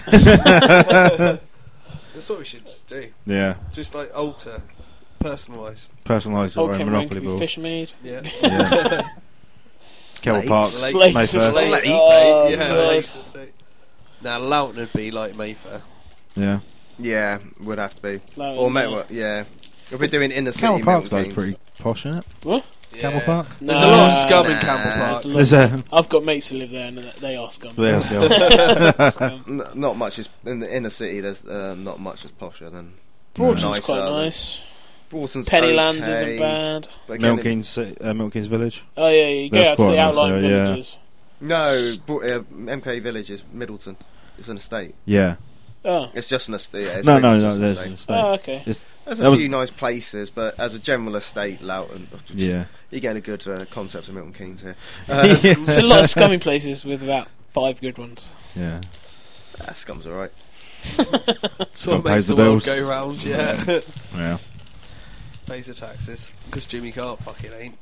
Speaker 6: That's what we should just do.
Speaker 3: Yeah.
Speaker 6: Just like alter, personalise.
Speaker 3: Personalise our
Speaker 5: Old
Speaker 3: own
Speaker 5: Kent Road
Speaker 3: Monopoly
Speaker 5: could be
Speaker 3: board.
Speaker 5: Fishermead.
Speaker 6: Yeah.
Speaker 3: Yeah. Kettle
Speaker 2: Lakes.
Speaker 3: Park.
Speaker 6: Lakes.
Speaker 5: Lakes
Speaker 3: Mayfair.
Speaker 5: Estate.
Speaker 2: Lakes.
Speaker 5: Oh,
Speaker 6: yeah.
Speaker 5: nice.
Speaker 6: Lakes Estate. Now Loughton would be like Mayfair.
Speaker 3: Yeah.
Speaker 2: Yeah, would have to be.
Speaker 5: Loughton,
Speaker 2: Or
Speaker 5: yeah.
Speaker 2: Metal, yeah. If we're doing inner city
Speaker 3: Camel Park's
Speaker 2: Milton
Speaker 3: though
Speaker 2: Keynes.
Speaker 3: pretty posh, isn't it?
Speaker 5: What?
Speaker 3: Camel
Speaker 6: Yeah.
Speaker 3: Park.
Speaker 6: There's a lot of
Speaker 5: Nah.
Speaker 6: scum in
Speaker 2: Nah.
Speaker 6: Campbell Park.
Speaker 5: There's a lot-
Speaker 3: There's a
Speaker 5: I've got mates who live there, and they are scum.
Speaker 3: there's a
Speaker 5: Scum.
Speaker 2: N- not much is in the inner city. There's uh, not much is posher than
Speaker 5: Broughton's
Speaker 2: nicer
Speaker 5: quite
Speaker 2: than-
Speaker 5: nice.
Speaker 2: Broughton's.
Speaker 5: Pennylands
Speaker 2: okay,
Speaker 5: isn't bad.
Speaker 2: but again,
Speaker 3: Milton Keynes, Ci- uh, Milton Keynes Village.
Speaker 5: Oh yeah, you go
Speaker 3: That's
Speaker 5: out to
Speaker 3: quite
Speaker 5: the
Speaker 3: nice
Speaker 5: outlying
Speaker 3: area, yeah.
Speaker 5: villages.
Speaker 2: No, Bro- uh, M K Village is Middleton. It's an estate.
Speaker 3: Yeah.
Speaker 5: Oh,
Speaker 2: It's just an estate. Yeah, it's
Speaker 3: No,
Speaker 2: pretty
Speaker 3: no,
Speaker 2: much
Speaker 3: no.
Speaker 2: just an
Speaker 3: There's
Speaker 2: estate.
Speaker 3: an estate.
Speaker 5: oh okay.
Speaker 2: There's
Speaker 3: That
Speaker 2: a
Speaker 3: was-
Speaker 2: few nice places, but as a general estate, Loughton.
Speaker 3: Yeah.
Speaker 2: You're getting a good uh, concept of Milton Keynes here. Uh,
Speaker 5: There's a lot of scummy places with about five good ones.
Speaker 3: Yeah.
Speaker 2: ah, Scum's alright.
Speaker 6: That's what
Speaker 3: pays
Speaker 6: makes
Speaker 3: the
Speaker 6: the world
Speaker 3: bills.
Speaker 6: go round, yeah.
Speaker 3: Yeah.
Speaker 6: Pays the taxes. Because Jimmy Carr fucking ain't.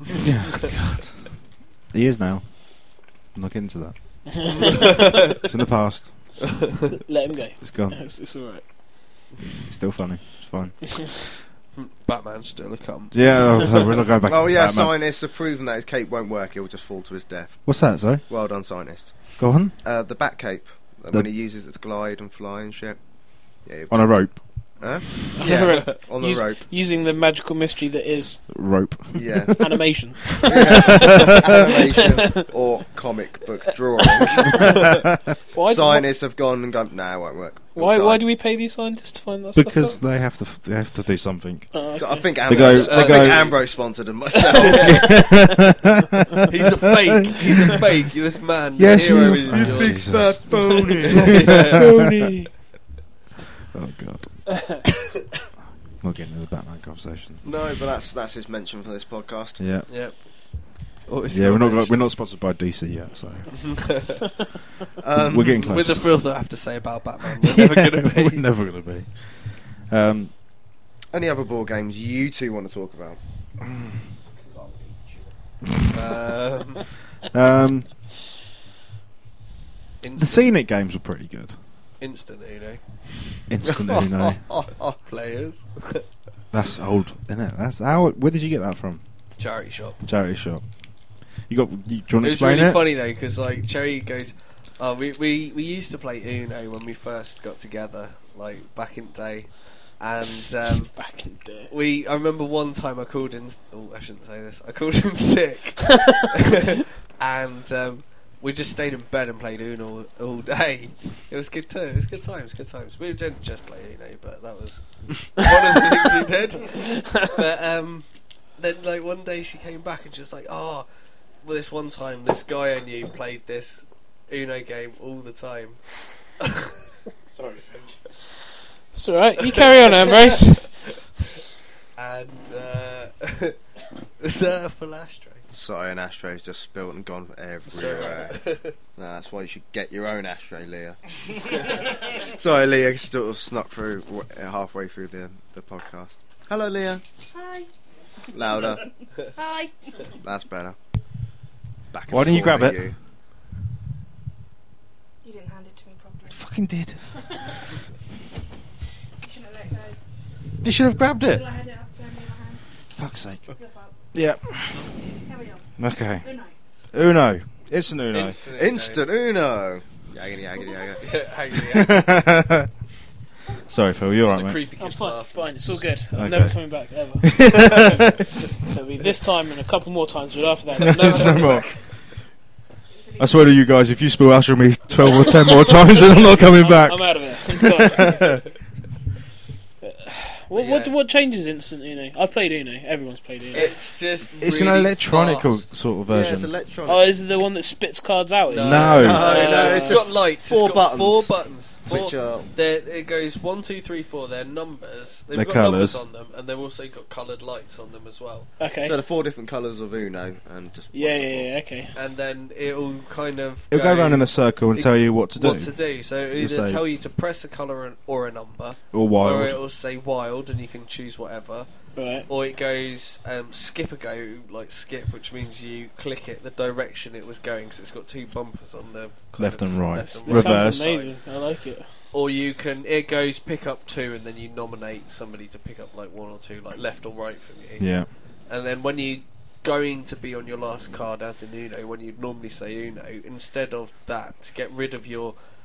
Speaker 3: He is now. Look into that. It's in the past.
Speaker 5: Let him go.
Speaker 3: It's gone.
Speaker 5: It's, it's all right.
Speaker 3: It's still funny. It's fine.
Speaker 6: Batman's still a cunt.
Speaker 3: Yeah, we're not going back.
Speaker 2: Oh
Speaker 3: to
Speaker 2: yeah,
Speaker 3: Batman.
Speaker 2: scientists have proven that his cape won't work. He'll just fall to his death.
Speaker 3: What's that? Sorry.
Speaker 2: Well done, scientist.
Speaker 3: Go on.
Speaker 2: Uh, the bat cape, uh,
Speaker 3: The-
Speaker 2: when he uses it to glide and fly and shit. Yeah, he'll
Speaker 3: On a rope.
Speaker 2: Huh?
Speaker 5: Yeah.
Speaker 2: on the
Speaker 5: Use-
Speaker 2: rope.
Speaker 5: Using the magical mystery that is
Speaker 3: Rope.
Speaker 2: Yeah.
Speaker 5: animation.
Speaker 2: Animation or comic book drawing.
Speaker 5: Why? do-
Speaker 2: Scientists have gone and gone, nah, it won't work. It'll
Speaker 5: Why?
Speaker 2: die.
Speaker 5: Why do we pay these scientists to find that
Speaker 3: Because
Speaker 5: stuff?
Speaker 3: they have to. They have to do something.
Speaker 5: Oh,
Speaker 2: So
Speaker 5: okay.
Speaker 2: I think
Speaker 3: They
Speaker 2: Ambrose,
Speaker 3: go-
Speaker 2: I
Speaker 3: they
Speaker 2: think
Speaker 3: go-
Speaker 2: Ambrose sponsored them myself.
Speaker 6: He's a fake. He's a fake. This man.
Speaker 3: Yes,
Speaker 6: the hero
Speaker 3: he's a
Speaker 6: is
Speaker 3: fake.
Speaker 6: yours.
Speaker 3: Big fat
Speaker 2: phony.
Speaker 5: Phony.
Speaker 3: Oh god. We'll get into the Batman conversation.
Speaker 2: No, but that's that's his mention for this podcast.
Speaker 3: Yeah.
Speaker 6: Yep. Oh, it's
Speaker 3: Yeah, we're not
Speaker 6: combination.
Speaker 3: we're not sponsored by D C yet, so
Speaker 2: Um,
Speaker 3: we're getting close.
Speaker 6: With the filth I have to say about Batman, we're never going to be.
Speaker 3: We're never going to be. Um,
Speaker 2: Any other board games you two want to talk about?
Speaker 6: Um,
Speaker 3: um, the
Speaker 6: instant,
Speaker 3: scenic games were pretty good.
Speaker 6: instant Uno
Speaker 3: Instant Uno.
Speaker 6: players.
Speaker 3: That's old, isn't it? That's how. Where did you get that from?
Speaker 6: Charity shop.
Speaker 3: Charity shop. You got? You, do you want to
Speaker 6: It was
Speaker 3: explain
Speaker 6: really
Speaker 3: it?
Speaker 6: funny though, because like Cherry goes, "Oh, we, we we used to play Uno when we first got together, like back in the day." And um,
Speaker 5: Back in the day.
Speaker 6: we, I remember one time I called in. Oh, I shouldn't say this. I called in sick, and um, we just stayed in bed and played Uno all, all day. It was good too. It was good times. Good times. We didn't just play Uno, but that was one of the things we did. But um, then, like one day, she came back and she was like, "Oh, well, this one time, this guy I knew played this Uno game all the time." Sorry, Finn.
Speaker 5: It's all right. You carry on, Ambrose.
Speaker 6: And uh, was that a full ashtray?
Speaker 2: Sorry, an ashtray's just spilt and gone
Speaker 6: Sorry.
Speaker 2: everywhere. No, that's why you should get your own ashtray, Leah. Sorry, Leah sort of snuck through w- halfway through the the podcast. Hello, Leah.
Speaker 7: Hi.
Speaker 2: Louder.
Speaker 7: Hi.
Speaker 2: That's better. Back and
Speaker 3: Why didn't you
Speaker 2: forth
Speaker 3: grab
Speaker 2: with
Speaker 3: it?
Speaker 2: you.
Speaker 7: You didn't hand it to me properly.
Speaker 3: Fucking did.
Speaker 7: You shouldn't have let go.
Speaker 3: You should have grabbed it.
Speaker 7: Till I had it up firmly in my hand.
Speaker 3: Fuck's sake.
Speaker 7: Flip up.
Speaker 3: Yeah.
Speaker 7: Carry on.
Speaker 3: Okay.
Speaker 7: Uno.
Speaker 3: Uno. It's an Uno.
Speaker 6: Instant.
Speaker 2: Instant Uno. Yaggity, yaggity, yaggity.
Speaker 6: Hang on,
Speaker 3: Sorry, Phil. You're
Speaker 6: the
Speaker 3: right, mate.
Speaker 6: creepy
Speaker 5: I'm
Speaker 6: kids
Speaker 5: fine.
Speaker 6: laugh.
Speaker 5: Fine. It's all good. I'm
Speaker 3: Okay.
Speaker 5: never coming back ever. There'll be this time and a couple more times, but after that, no,
Speaker 3: There's no
Speaker 5: no,
Speaker 3: more. I swear to you guys, if you spill Asher on me twelve or ten more times, then I'm not coming back.
Speaker 5: I'm out of it. What, what
Speaker 6: Yeah.
Speaker 5: what changes instant Uno? I've played Uno. Everyone's played Uno.
Speaker 6: It's just
Speaker 3: It's
Speaker 6: really
Speaker 3: an electronic
Speaker 6: fast.
Speaker 3: sort of
Speaker 2: Yeah, it's
Speaker 3: version.
Speaker 2: electronic.
Speaker 5: Oh, is it the one that spits cards out?
Speaker 6: No,
Speaker 3: No.
Speaker 2: No,
Speaker 5: Uh,
Speaker 2: no, it's
Speaker 6: It's
Speaker 2: just
Speaker 6: got lights.
Speaker 2: four
Speaker 6: it's got
Speaker 2: buttons.
Speaker 6: Four buttons. Four,
Speaker 2: which are
Speaker 6: they're- it goes one, two, three, four. They're numbers. They've
Speaker 3: They're
Speaker 6: got
Speaker 3: colours.
Speaker 6: numbers on them, and they've also got coloured lights on them as well.
Speaker 5: Okay.
Speaker 2: so the four different colours of Uno and just
Speaker 5: Yeah,
Speaker 2: one to
Speaker 5: yeah,
Speaker 2: four.
Speaker 5: yeah. Okay.
Speaker 6: And then it'll kind of
Speaker 3: It'll go around in a circle and
Speaker 6: it-
Speaker 3: tell you what to do.
Speaker 6: what to do. So it'll
Speaker 3: You
Speaker 6: either
Speaker 3: say-
Speaker 6: tell you to press a colour or- or a number,
Speaker 3: Or
Speaker 6: or
Speaker 3: wild.
Speaker 6: it'll say wild, and you can choose whatever.
Speaker 5: Right.
Speaker 6: Or it goes um, skip a go, like skip, which means you click it the direction it was going, because it's got two bumpers on the kind
Speaker 3: Left
Speaker 6: of
Speaker 3: and right.
Speaker 6: left and
Speaker 5: This
Speaker 3: Reverse.
Speaker 5: sounds
Speaker 6: side.
Speaker 5: amazing. I like it.
Speaker 6: Or you can, it goes pick up two, and then you nominate somebody to pick up like one or two, like left or right from you.
Speaker 3: Yeah.
Speaker 6: And then when you going to be on your last card as in Uno, when you'd normally say Uno, instead of that, to get rid of your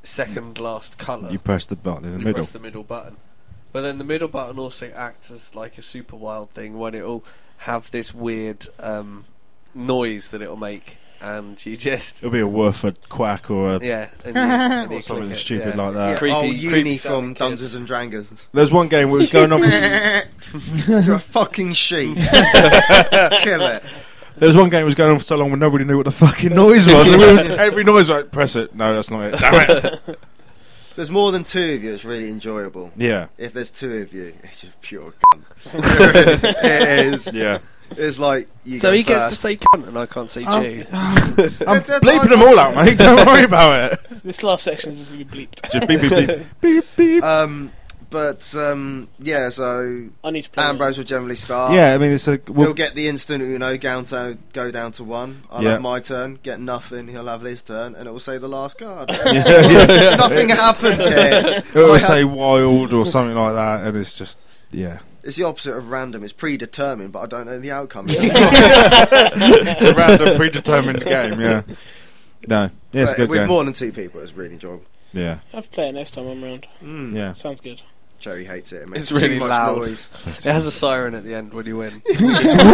Speaker 6: second last colour.
Speaker 3: You press the button in the
Speaker 6: you
Speaker 3: middle.
Speaker 6: press the middle button. But then the middle button also acts as like a super wild thing when it'll have this weird um, noise that it'll make, and you just
Speaker 3: It'll be a Werford quack or a
Speaker 6: yeah, and you, and you
Speaker 3: or something
Speaker 6: click it,
Speaker 3: stupid
Speaker 6: yeah.
Speaker 3: like that.
Speaker 2: Yeah,
Speaker 6: Creepy-
Speaker 2: oh,
Speaker 6: creepy
Speaker 2: Uni
Speaker 6: sounding
Speaker 2: from
Speaker 6: kids.
Speaker 2: Dungeons and Dragons.
Speaker 3: There's one game where it was going on for
Speaker 2: You're a fucking sheep. Kill it.
Speaker 3: There was one game that was going on for so long when nobody knew what the fucking noise was. And we was every noise, like, press it. No, that's not it. Damn it.
Speaker 2: If there's more than two of you, it's really enjoyable.
Speaker 3: Yeah.
Speaker 2: If there's two of you, it's just pure cunt. It is.
Speaker 3: Yeah.
Speaker 2: It's like you
Speaker 6: So
Speaker 2: go
Speaker 6: he gets to
Speaker 2: first.
Speaker 6: say cunt and I can't say Jew.
Speaker 3: I'm
Speaker 2: They're-
Speaker 3: bleeping them all out, mate. Don't worry about it.
Speaker 5: This last section is going to be bleeped.
Speaker 3: Just beep, beep, beep. Beep, beep.
Speaker 2: Um, but um, yeah, so
Speaker 5: I need to play
Speaker 2: Ambrose
Speaker 5: it.
Speaker 2: will generally start.
Speaker 3: Yeah, I mean, it's a.
Speaker 2: We'll
Speaker 3: Well,
Speaker 2: get the instant Uno down to, go down to one. I'll
Speaker 3: Yeah.
Speaker 2: have my turn, get nothing, he'll have his turn, and it will say the last card.
Speaker 3: yeah, yeah.
Speaker 2: Nothing happened here.
Speaker 3: It will
Speaker 2: I
Speaker 3: say
Speaker 2: had-
Speaker 3: wild or something like that, and it's just. Yeah.
Speaker 2: It's the opposite of random. It's predetermined, but I don't know the outcome.
Speaker 3: It's a random, predetermined game, yeah. No. Yeah, it's a
Speaker 2: But
Speaker 3: good
Speaker 2: with
Speaker 3: game.
Speaker 2: more than two people, it's really enjoyable.
Speaker 3: Yeah.
Speaker 5: I have to play it next time I'm around.
Speaker 2: Mm.
Speaker 3: Yeah.
Speaker 5: Sounds good.
Speaker 2: Jerry hates it. It makes
Speaker 6: It's really
Speaker 2: too much
Speaker 6: loud.
Speaker 2: noise.
Speaker 6: It has a siren at the end when you win.
Speaker 2: Yeah,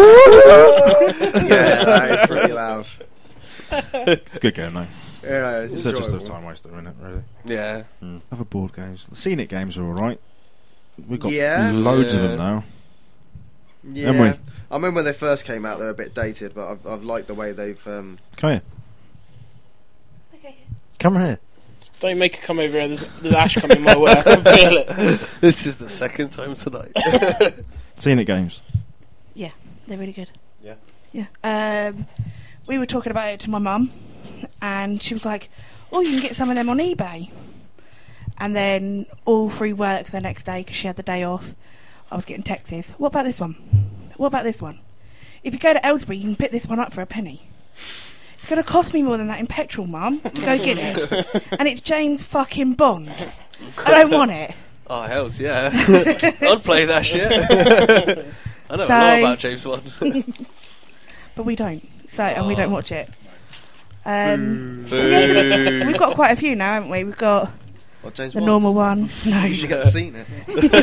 Speaker 2: that is pretty loud.
Speaker 3: It's a good game, though.
Speaker 2: Yeah, it's,
Speaker 3: It's just a
Speaker 2: enjoyable.
Speaker 3: time waster, isn't it, really?
Speaker 6: Yeah.
Speaker 3: Mm. Other board games. The Scenic games are alright. We've got
Speaker 2: Yeah.
Speaker 3: loads of
Speaker 6: Yeah.
Speaker 3: them now.
Speaker 2: Yeah,
Speaker 3: Haven't we?
Speaker 2: I remember when they first came out, they were a bit dated, but I've, I've liked the way they've. Um,
Speaker 3: Come here.
Speaker 7: Okay.
Speaker 3: Come here.
Speaker 5: Don't make it come over here. There's, there's ash coming my way. I can feel it.
Speaker 6: This is the second time tonight.
Speaker 3: Scenic games.
Speaker 7: They're really good.
Speaker 2: Yeah.
Speaker 7: Yeah. Um, we were talking about it to my mum, and she was like, "Oh, you can get some of them on eBay." And then all through work the next day, because she had the day off, I was getting texts. What about this one? What about this one? If you go to Ellsbury, you can pick this one up for a penny. It's going to cost me more than that in petrol, Mum, to go get it. And it's James fucking Bond. I don't want it.
Speaker 6: Oh, hells yeah. I'd play that shit. I know
Speaker 7: So-
Speaker 6: a lot about James Bond.
Speaker 7: But we don't. So, and we don't watch it. Um,
Speaker 6: Boo.
Speaker 7: we've got quite a few now, haven't we? We've got
Speaker 2: what James
Speaker 7: the
Speaker 2: Bond?
Speaker 7: normal one. No.
Speaker 2: You should get seen it.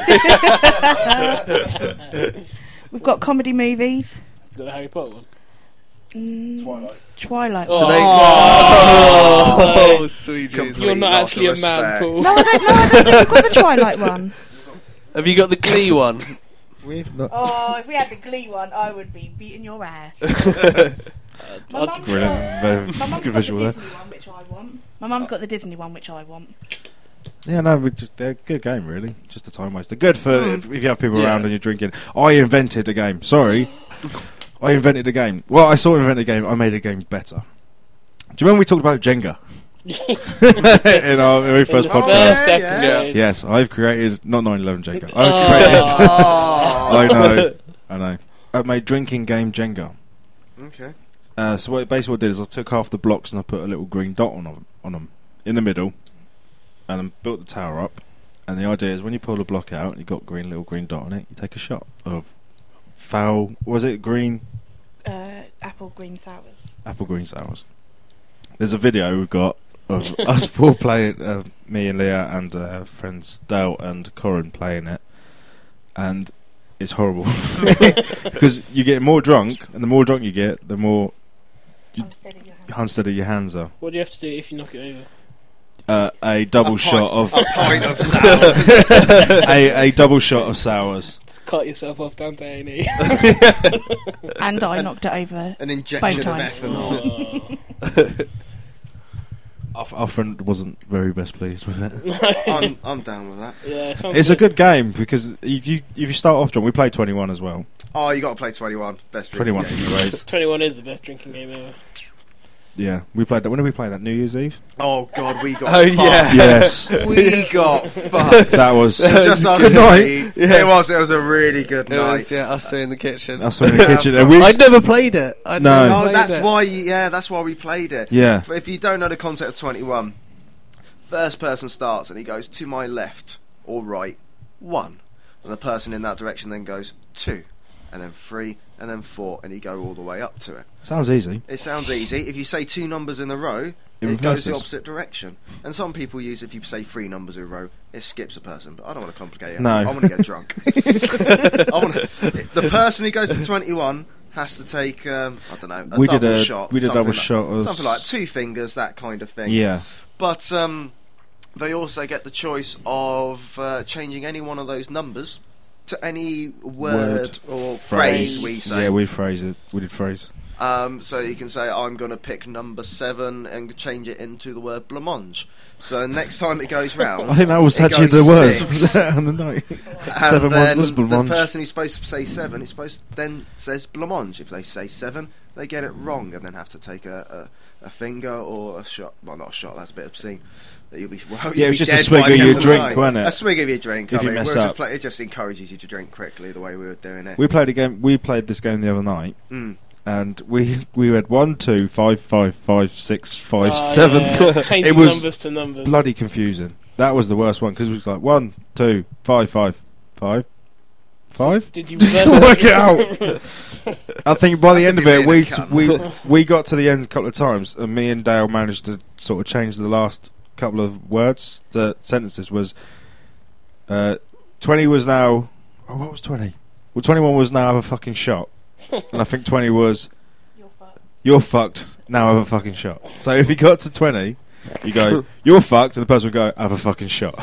Speaker 7: We've got comedy movies.
Speaker 5: You've got the Harry Potter one.
Speaker 7: Mm,
Speaker 3: Twilight.
Speaker 7: Twilight.
Speaker 5: Oh.
Speaker 6: Do they-
Speaker 5: Oh.
Speaker 6: Oh, sweet
Speaker 2: Complete
Speaker 6: Jesus.
Speaker 5: You're not
Speaker 2: loss
Speaker 5: actually a
Speaker 2: of
Speaker 5: man,
Speaker 2: respect.
Speaker 5: Paul.
Speaker 7: No, I don't know. I don't think we've got the Twilight one.
Speaker 6: Have you got the Glee one?
Speaker 3: We've not.
Speaker 7: Oh, if we had the Glee one, I would be beating your ass. My
Speaker 5: I'd-
Speaker 7: mum's
Speaker 3: Brilliant.
Speaker 7: got,
Speaker 3: Very
Speaker 7: my mum's
Speaker 3: good
Speaker 7: got
Speaker 3: visual
Speaker 7: the
Speaker 3: there.
Speaker 7: Disney one, which I want. My mum's got the Disney one, which I want.
Speaker 3: Yeah, no, we just, they're a good game, really. Just a time waster. Good for
Speaker 2: Mm.
Speaker 3: if, if you have people
Speaker 6: Yeah.
Speaker 3: around and you're drinking. I invented a game. Sorry. I invented a game. Well, I saw invent a game. I made a game better. Do you remember we talked about Jenga? In our very first
Speaker 5: In the
Speaker 3: podcast.
Speaker 5: first
Speaker 2: Yeah, yeah.
Speaker 5: episode.
Speaker 3: Yes, I've created not nine eleven Jenga. I've
Speaker 5: Oh.
Speaker 3: created.
Speaker 2: Oh.
Speaker 3: I know, I know. I made drinking game Jenga.
Speaker 2: Okay.
Speaker 3: Uh, so what basically what I did is I took half the blocks and I put a little green dot on them, on them in the middle, and then built the tower up. And the idea is when you pull the block out, you got green little green dot on it. You take a shot of foul. Was it green?
Speaker 7: Uh, apple green sours.
Speaker 3: Apple green sours. There's a video we've got of us four playing, uh, me and Leah and uh, friends Dale and Corin playing it, and it's horrible because you get more drunk, and the more drunk you get, the more You-
Speaker 7: Unsteady your hand.
Speaker 3: unsteady your hands are.
Speaker 5: What do you have to do if you knock it over?
Speaker 3: Uh, a double
Speaker 2: A
Speaker 3: shot
Speaker 2: pint-
Speaker 3: of
Speaker 2: a pint of sour.
Speaker 3: a, a double shot of sours.
Speaker 5: Just cut yourself off down to A and E.
Speaker 7: And I knocked it over.
Speaker 2: An injection
Speaker 7: Both
Speaker 2: of
Speaker 7: times.
Speaker 2: ethanol.
Speaker 5: Oh.
Speaker 3: Our, our friend wasn't very best pleased with it.
Speaker 2: I'm, I'm down with that.
Speaker 5: Yeah, sounds
Speaker 3: It's a good game because if you if you start off drunk, we played twenty-one as well.
Speaker 2: Oh, you got to play twenty-one. Best drinking
Speaker 3: twenty-one's
Speaker 2: game.
Speaker 3: great.
Speaker 5: twenty-one is the best drinking game ever.
Speaker 3: Yeah, we played that. When did we play that? New Year's Eve.
Speaker 2: Oh God, we got.
Speaker 6: Oh,
Speaker 2: fucked.
Speaker 6: yeah.
Speaker 3: Yes,
Speaker 2: we got fucked.
Speaker 3: that was
Speaker 2: Just us
Speaker 3: good night.
Speaker 2: three. It was. It was a really good
Speaker 6: It
Speaker 2: night.
Speaker 6: was, yeah, us two in the kitchen.
Speaker 3: Us in the kitchen, and we
Speaker 6: I'd never played it. I'd
Speaker 3: No.
Speaker 6: never
Speaker 2: No,
Speaker 6: played
Speaker 2: that's
Speaker 6: it.
Speaker 2: why. You, yeah, that's why we played it.
Speaker 3: yeah.
Speaker 2: If you don't know the concept of twenty-one, first person starts and he goes to my left or right, one, and the person in that direction then goes two, and then three, and then four, and you go all the way up to it.
Speaker 3: Sounds easy.
Speaker 2: It sounds easy. If you say two numbers in a row,
Speaker 3: It
Speaker 2: it goes the
Speaker 3: reverses.
Speaker 2: opposite direction. And some people use, if you say three numbers in a row, it skips a person. But I don't want to complicate it.
Speaker 3: No.
Speaker 2: I want to get drunk. I want to, the person who goes to twenty-one has to take, um, I don't know, a
Speaker 3: We
Speaker 2: double
Speaker 3: did a
Speaker 2: shot.
Speaker 3: we did a
Speaker 2: something
Speaker 3: double
Speaker 2: like,
Speaker 3: shot of
Speaker 2: something like two fingers, that kind of thing.
Speaker 3: Yeah.
Speaker 2: But um, they also get the choice of uh, changing any one of those numbers to any word,
Speaker 3: Word,
Speaker 2: or
Speaker 5: phrase.
Speaker 2: phrase, we say.
Speaker 3: Yeah, we phrase it. We did phrase.
Speaker 2: Um, so you can say, I'm going to pick number seven and change it into the word blancmange. So next time it goes round,
Speaker 3: I think that was
Speaker 2: it
Speaker 3: actually
Speaker 2: goes
Speaker 3: the word
Speaker 2: six.
Speaker 3: on the night.
Speaker 2: And
Speaker 3: Seven
Speaker 2: then
Speaker 3: was
Speaker 2: the
Speaker 3: blancmange.
Speaker 2: person who's supposed to say seven is supposed to then says blancmange. If they say seven, they get it wrong and then have to take a, a, a finger or a shot. Well, not a shot. That's a bit obscene. That you'll be well.
Speaker 3: Yeah,
Speaker 2: you'll
Speaker 3: it was
Speaker 2: be
Speaker 3: just a
Speaker 2: dead
Speaker 3: swig
Speaker 2: by
Speaker 3: of
Speaker 2: the
Speaker 3: your
Speaker 2: end the
Speaker 3: drink,
Speaker 2: night.
Speaker 3: wasn't it?
Speaker 2: A swig of your drink.
Speaker 3: If
Speaker 2: I
Speaker 3: you
Speaker 2: mean,
Speaker 3: mess
Speaker 2: we're just
Speaker 3: up.
Speaker 2: play, it just encourages you to drink quickly the way we were doing it.
Speaker 3: We played a game. We played this game the other night,
Speaker 2: Mm.
Speaker 3: and we we had one, two, five, five, five, six, five,
Speaker 5: Oh,
Speaker 3: seven.
Speaker 5: yeah. Changing
Speaker 3: It was
Speaker 5: numbers to numbers.
Speaker 3: bloody confusing. That was the worst one because it was like one, two, five, five, five, five.
Speaker 5: Did you reverse
Speaker 3: Work it out. I think by the
Speaker 2: That's
Speaker 3: end
Speaker 2: if
Speaker 3: of
Speaker 2: you're
Speaker 3: it,
Speaker 2: being
Speaker 3: we
Speaker 2: a cunt.
Speaker 3: we we got to the end a couple of times, and me and Dale managed to sort of change the last couple of words. The sentences was uh, twenty was now. Oh, what was twenty? Well, twenty-one was now have a fucking shot, and I think twenty was you're fucked. Now have a fucking shot. So if you got to twenty, you go you're fucked, and the person would go have a fucking shot.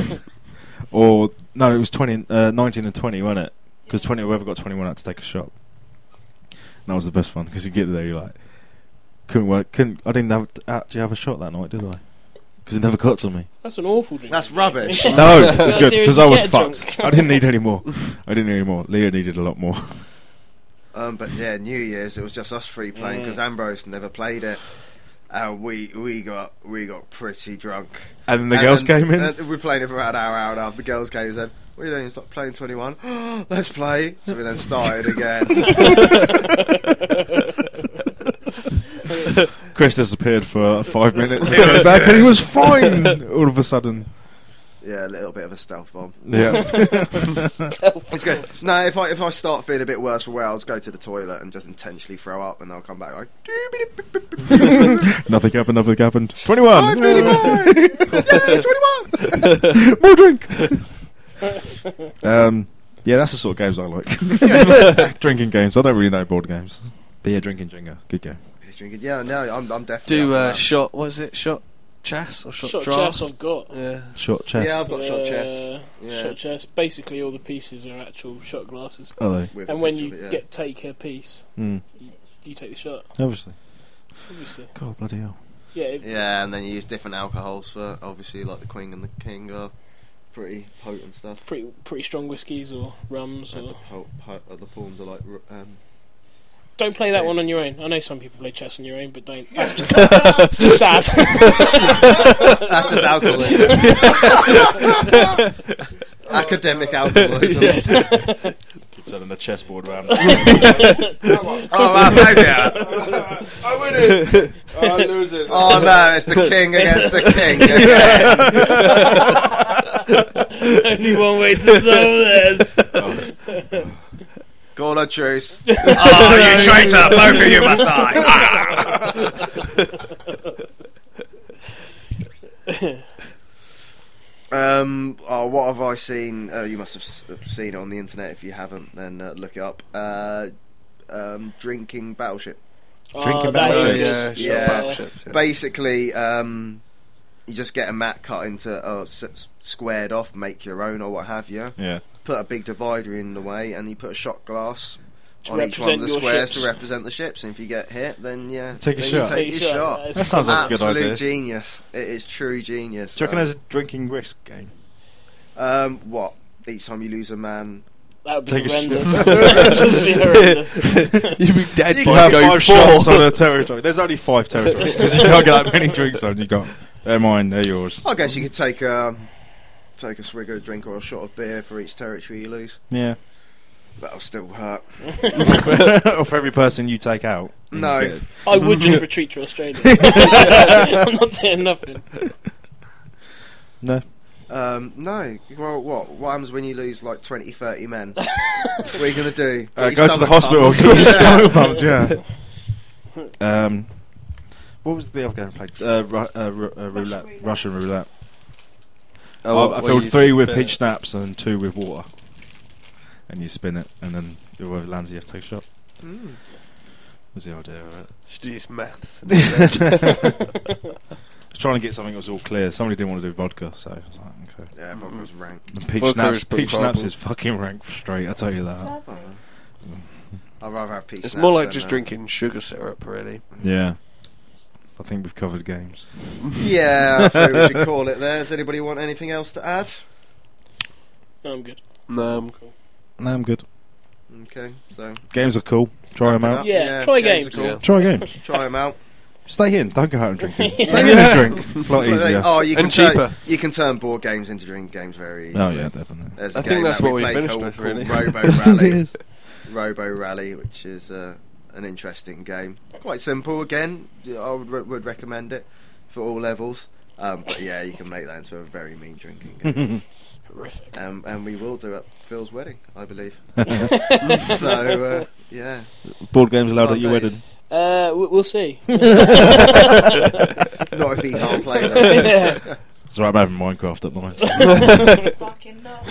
Speaker 3: Or no, it was twenty, uh, nineteen and twenty, wasn't it? Because twenty, whoever got twenty-one had to take a shot. And that was the best one because you get there, you're like, couldn't work, couldn't. I didn't have, actually have a shot that night, did I? Because it never got to me.
Speaker 5: That's an awful drink.
Speaker 2: That's rubbish.
Speaker 3: No, it was good
Speaker 5: Idea
Speaker 3: because
Speaker 5: is
Speaker 3: I
Speaker 5: you
Speaker 3: was
Speaker 5: get
Speaker 3: fucked.
Speaker 5: drunk.
Speaker 3: I didn't need any more. I didn't need any more. Leah needed a lot more.
Speaker 2: Um, but yeah, New Year's it was just us three playing because Ambrose never played it. And we we got we got pretty drunk.
Speaker 3: And then the
Speaker 2: And
Speaker 3: girls
Speaker 2: then-
Speaker 3: came in.
Speaker 2: and we were playing it for about an hour, hour and a half. The girls came and said, "What are you doing? Stop playing twenty-one. Let's play." So we then started again.
Speaker 3: Chris disappeared for uh, five minutes. He was back and he was fine. All of a sudden,
Speaker 2: Yeah, a little bit of a stealth bomb.
Speaker 3: yeah.
Speaker 2: It's good. So now, if I if I start feeling a bit worse for wear, I'll just go to the toilet and just intentionally throw up, and I'll come back like.
Speaker 3: Nothing happened. Nothing happened. Twenty-one.
Speaker 2: I'm feeling fine. Yeah, twenty-one.
Speaker 3: More drink. um, yeah, that's the sort of games I like. Drinking games. I don't really know board games, but yeah, drinking Jenga, good game.
Speaker 2: Drinking. Yeah, no, I'm I'm definitely.
Speaker 6: Do
Speaker 2: up for
Speaker 6: uh,
Speaker 2: that.
Speaker 6: shot. What is it? Shot chess or shot,
Speaker 5: Shot
Speaker 6: draft?
Speaker 5: chess I've got.
Speaker 6: Yeah.
Speaker 3: Short chess.
Speaker 2: Yeah, I've got shot
Speaker 5: Uh,
Speaker 2: chess. Yeah.
Speaker 5: Shot chess. Basically, all the pieces are actual shot glasses.
Speaker 3: Are they?
Speaker 2: With a
Speaker 5: And when
Speaker 2: picture
Speaker 5: you
Speaker 2: of it, yeah.
Speaker 5: get take a piece,
Speaker 3: Mm.
Speaker 5: you, you take the shot.
Speaker 3: Obviously.
Speaker 5: Obviously,
Speaker 3: God bloody hell.
Speaker 5: yeah. It,
Speaker 2: Yeah, and then you use different alcohols for obviously like the Queen and the King are pretty potent stuff.
Speaker 5: Pretty pretty strong whiskies or rums.
Speaker 2: Whereas
Speaker 5: Or
Speaker 2: the, po- po- uh, the forms are like r- um,
Speaker 5: don't play that one on your own. I know some people play chess on your own, but don't. That's just, it's just sad.
Speaker 2: that's just alcoholism. Academic alcoholism.
Speaker 3: Keep turning the chessboard around.
Speaker 2: Oh, wow, thank you.
Speaker 3: I win it. I lose it.
Speaker 2: Oh no, it's the King against the King. Again.
Speaker 5: Only one way to solve this.
Speaker 2: Call a truce. Oh, you traitor! Both of you must die. Um, oh, what have I seen? Uh, you must have s- seen it on the internet. If you haven't, then uh, look it up. Uh, um, drinking Battleship.
Speaker 3: Drinking
Speaker 5: Oh, that is
Speaker 3: Battleship.
Speaker 5: good.
Speaker 6: Yeah,
Speaker 2: Yeah.
Speaker 6: shot battleship. Yeah.
Speaker 2: Basically, um, you just get a mat cut into uh, s- s- squared off, make your own or what have you.
Speaker 3: Yeah.
Speaker 2: Put a big divider in the way, and you put a shot glass
Speaker 5: To
Speaker 2: on each one of
Speaker 5: represent
Speaker 2: the
Speaker 5: your
Speaker 2: squares
Speaker 5: ships.
Speaker 2: to represent the ships. And if you get hit, then yeah,
Speaker 3: Take a
Speaker 2: then
Speaker 3: shot.
Speaker 2: You take
Speaker 5: Take
Speaker 2: your
Speaker 5: a
Speaker 2: shot.
Speaker 5: shot.
Speaker 3: That sounds like a good
Speaker 2: Absolute
Speaker 3: idea.
Speaker 2: genius. It is true genius.
Speaker 3: Do you reckon
Speaker 2: Um,
Speaker 3: there's a drinking risk game?
Speaker 2: Um, what? Each time you lose a man,
Speaker 5: That would be
Speaker 3: Take a
Speaker 5: horrendous. Just be horrendous.
Speaker 6: You'd be dead
Speaker 2: You
Speaker 6: by
Speaker 2: can have
Speaker 6: go
Speaker 3: five
Speaker 6: four.
Speaker 3: shots on a territory. There's only five territories because you can't get that many drinks on. You got they're mine, they're yours.
Speaker 2: I guess you could take a take a swig of drink or a shot of beer for each territory you lose.
Speaker 3: Yeah.
Speaker 2: That'll still hurt.
Speaker 3: Or for every person you take out. you
Speaker 2: No.
Speaker 3: get it.
Speaker 5: I would just retreat to Australia. I'm not doing nothing.
Speaker 3: No.
Speaker 2: Um, no. Well, what? What happens when you lose like twenty, thirty men? What are you going to do?
Speaker 3: Uh,
Speaker 2: Get your
Speaker 3: go to the
Speaker 2: stomach
Speaker 3: hospital.
Speaker 2: pumped?
Speaker 3: Get your stomach pumped. Yeah. Um, what was the other game I played? Uh, ru- uh, ru- uh, roulette,
Speaker 7: roulette.
Speaker 3: Russian roulette.
Speaker 6: Oh,
Speaker 3: I, I
Speaker 6: where
Speaker 3: filled
Speaker 6: you
Speaker 3: three with
Speaker 6: spin
Speaker 3: peach
Speaker 6: it.
Speaker 3: snaps and two with water, and you spin it, and then whoever lands, you have to take a shot.
Speaker 2: Mm.
Speaker 3: Was the idea of it?
Speaker 6: Should use maths.
Speaker 3: I was trying to get something that was all clear. Somebody didn't want to do vodka, so I was like, okay.
Speaker 2: Yeah, vodka's rank.
Speaker 3: And peach
Speaker 6: Vodka
Speaker 3: snaps,
Speaker 6: is pretty
Speaker 3: peach snaps
Speaker 6: horrible.
Speaker 3: is fucking rank straight. I tell you that.
Speaker 7: Love
Speaker 2: Oh.
Speaker 7: it.
Speaker 2: I'd rather have peach
Speaker 6: It's
Speaker 2: snaps
Speaker 6: more like
Speaker 2: than,
Speaker 6: just
Speaker 2: uh,
Speaker 6: drinking sugar syrup, really.
Speaker 3: Yeah. I think we've covered games.
Speaker 2: Yeah, I think we should call it there. Does anybody want anything else to add?
Speaker 5: No, I'm good.
Speaker 6: No, I'm
Speaker 5: Cool.
Speaker 3: No, I'm good.
Speaker 2: Okay, so
Speaker 3: Games are cool. Try them
Speaker 2: wrapping
Speaker 3: out.
Speaker 2: up.
Speaker 5: Yeah, try games.
Speaker 2: are cool.
Speaker 6: Yeah.
Speaker 3: Try games.
Speaker 2: Try them out.
Speaker 3: Stay in. Don't go out and drink. it. Stay in and drink. It's a lot easier.
Speaker 2: Oh, you can
Speaker 6: And
Speaker 2: turn,
Speaker 6: cheaper.
Speaker 2: you can turn board games into drink games very easily.
Speaker 3: Oh yeah, definitely.
Speaker 2: There's a
Speaker 6: I think
Speaker 2: game
Speaker 6: that's
Speaker 2: that
Speaker 6: what we
Speaker 2: play
Speaker 6: finished
Speaker 2: called,
Speaker 6: with,
Speaker 2: called
Speaker 6: really.
Speaker 2: Robo
Speaker 3: It
Speaker 2: Rally.
Speaker 3: is.
Speaker 2: Robo Rally, which is uh, an interesting game. Quite simple. Again, I would re- would recommend it for all levels. Um, but yeah, you can make that into a very mean drinking game.
Speaker 5: Horrific.
Speaker 2: um, and we will do it at Phil's wedding, I believe. so uh, yeah,
Speaker 3: Board games allowed
Speaker 2: Fun
Speaker 3: at your
Speaker 2: days.
Speaker 3: wedding.
Speaker 5: Uh, we- we'll see.
Speaker 2: not if he can't play them.
Speaker 5: Yeah.
Speaker 3: It's alright, I'm having Minecraft at mine. so.
Speaker 7: Fucking love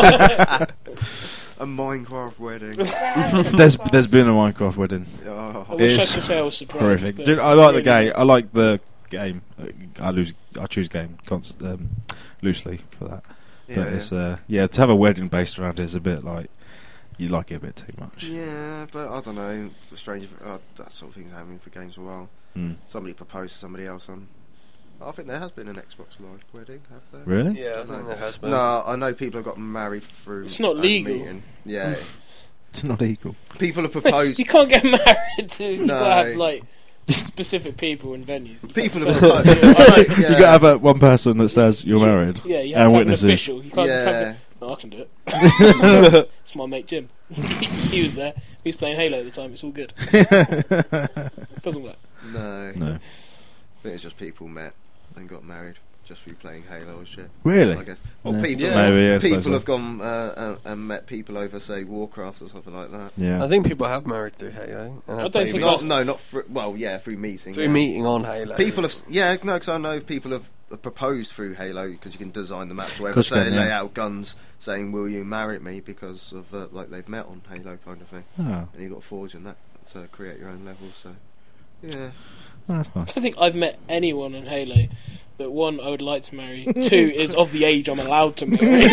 Speaker 2: A Minecraft wedding.
Speaker 7: it.
Speaker 3: there's there's been a Minecraft wedding.
Speaker 5: I
Speaker 2: Oh,
Speaker 5: wish
Speaker 3: It's
Speaker 5: I could say I was surprised.
Speaker 3: Horrific.
Speaker 5: but
Speaker 3: Dude, I like the
Speaker 5: really
Speaker 3: game. I like the game. Uh, I lose. I choose game const- um, loosely for that.
Speaker 2: yeah,
Speaker 3: but
Speaker 2: yeah.
Speaker 3: it's uh, yeah. To have a wedding based around it is a bit like you like it a bit too much.
Speaker 2: Yeah, but I don't know. The strange, uh, that sort of thing's happening for games for a while.
Speaker 3: Mm.
Speaker 2: Somebody proposed to somebody else on. I think there has been an Xbox Live wedding, have there?
Speaker 3: Really?
Speaker 6: Yeah, I think there has been.
Speaker 2: No, I know people have got married through.
Speaker 5: It's not
Speaker 2: a
Speaker 5: legal.
Speaker 2: meeting. Yeah,
Speaker 3: It's not equal.
Speaker 2: people have proposed.
Speaker 5: You can't get married to. You
Speaker 2: No.
Speaker 5: gotta have like specific people in venues.
Speaker 2: People have proposed. I know, yeah.
Speaker 3: You got to have a, one person that says you're married.
Speaker 5: Yeah, you
Speaker 3: And
Speaker 5: have to
Speaker 3: witnesses.
Speaker 5: have an official. You can't just have
Speaker 2: Yeah.
Speaker 5: it. No, I can do it. It's my mate Jim. He was there. He was playing Halo at the time. It's all good. Doesn't work.
Speaker 2: No,
Speaker 3: No.
Speaker 2: I think it's just people met and got married just through playing Halo and shit.
Speaker 3: Really?
Speaker 2: I guess. Or
Speaker 3: Yeah.
Speaker 2: people,
Speaker 6: Yeah.
Speaker 3: Maybe, yeah, I suppose
Speaker 2: people
Speaker 3: so.
Speaker 2: have gone uh, uh, and met people over, say, Warcraft or something like that.
Speaker 3: Yeah.
Speaker 6: I think people have married through Halo. And
Speaker 5: I
Speaker 6: have
Speaker 5: don't think
Speaker 6: babies.
Speaker 2: Not,
Speaker 5: Because-
Speaker 2: no, not through. Well, yeah, through meeting.
Speaker 6: through
Speaker 2: yeah.
Speaker 6: meeting on Halo.
Speaker 2: People have, yeah, no, because I know people have proposed through Halo because you can design the maps, whatever.
Speaker 3: Course you
Speaker 2: So
Speaker 3: can,
Speaker 2: they lay
Speaker 3: yeah.
Speaker 2: out guns saying, "Will you marry me?" Because of uh, like they've met on Halo kind of thing,
Speaker 3: Oh,
Speaker 2: and you got to forge in that to create your own levels. So, yeah,
Speaker 3: that's nice.
Speaker 5: I don't think I've met anyone in Halo that one I would like to marry. Two is of the age I'm allowed to marry.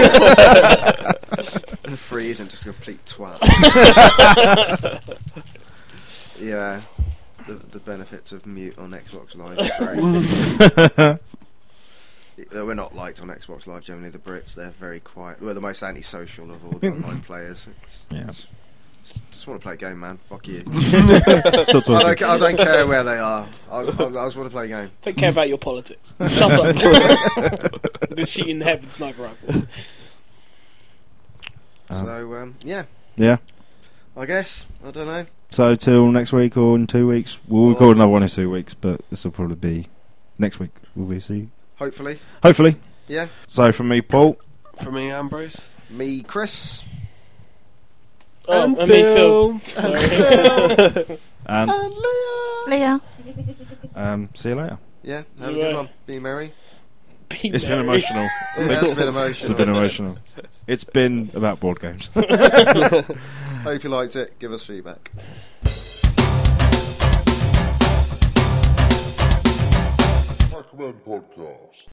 Speaker 2: and three isn't just a complete twat. yeah, the the benefits of mute on Xbox Live are great. Uh, We're not liked on Xbox Live generally. The Brits, they're very quiet. We're the most antisocial of all the online players. It's,
Speaker 3: Yeah.
Speaker 2: it's- just want to play a game, man. Fuck you.
Speaker 3: Still
Speaker 2: I
Speaker 3: talking.
Speaker 2: don't, I don't care where they are. I, I, I just want to play a game.
Speaker 5: Don't care about your politics. Shut up. I'm gonna shoot you in the head with a sniper rifle.
Speaker 3: Um,
Speaker 2: so um, yeah,
Speaker 3: Yeah.
Speaker 2: I guess I don't know.
Speaker 3: So till next week or in two weeks, we'll
Speaker 2: Or-
Speaker 3: record another one in two weeks, but this will probably be next week. Will we see?
Speaker 2: Hopefully,
Speaker 3: Hopefully.
Speaker 2: yeah.
Speaker 3: So from me, Paul.
Speaker 6: For me, Ambrose.
Speaker 2: Me, Chris.
Speaker 5: Oh,
Speaker 6: And
Speaker 5: and me, Phil. Sorry.
Speaker 3: And
Speaker 2: And Leah.
Speaker 7: Leah.
Speaker 3: um, see you later.
Speaker 2: Yeah, have a
Speaker 5: You,
Speaker 2: good
Speaker 5: uh,
Speaker 2: one. Be merry.
Speaker 5: Be
Speaker 3: It's been
Speaker 5: merry.
Speaker 3: emotional.
Speaker 2: It has been
Speaker 3: It's
Speaker 2: emotional.
Speaker 3: been emotional. It's been about board games.
Speaker 2: Hope you liked it. Give us feedback.
Speaker 4: Pac-Man Podcast.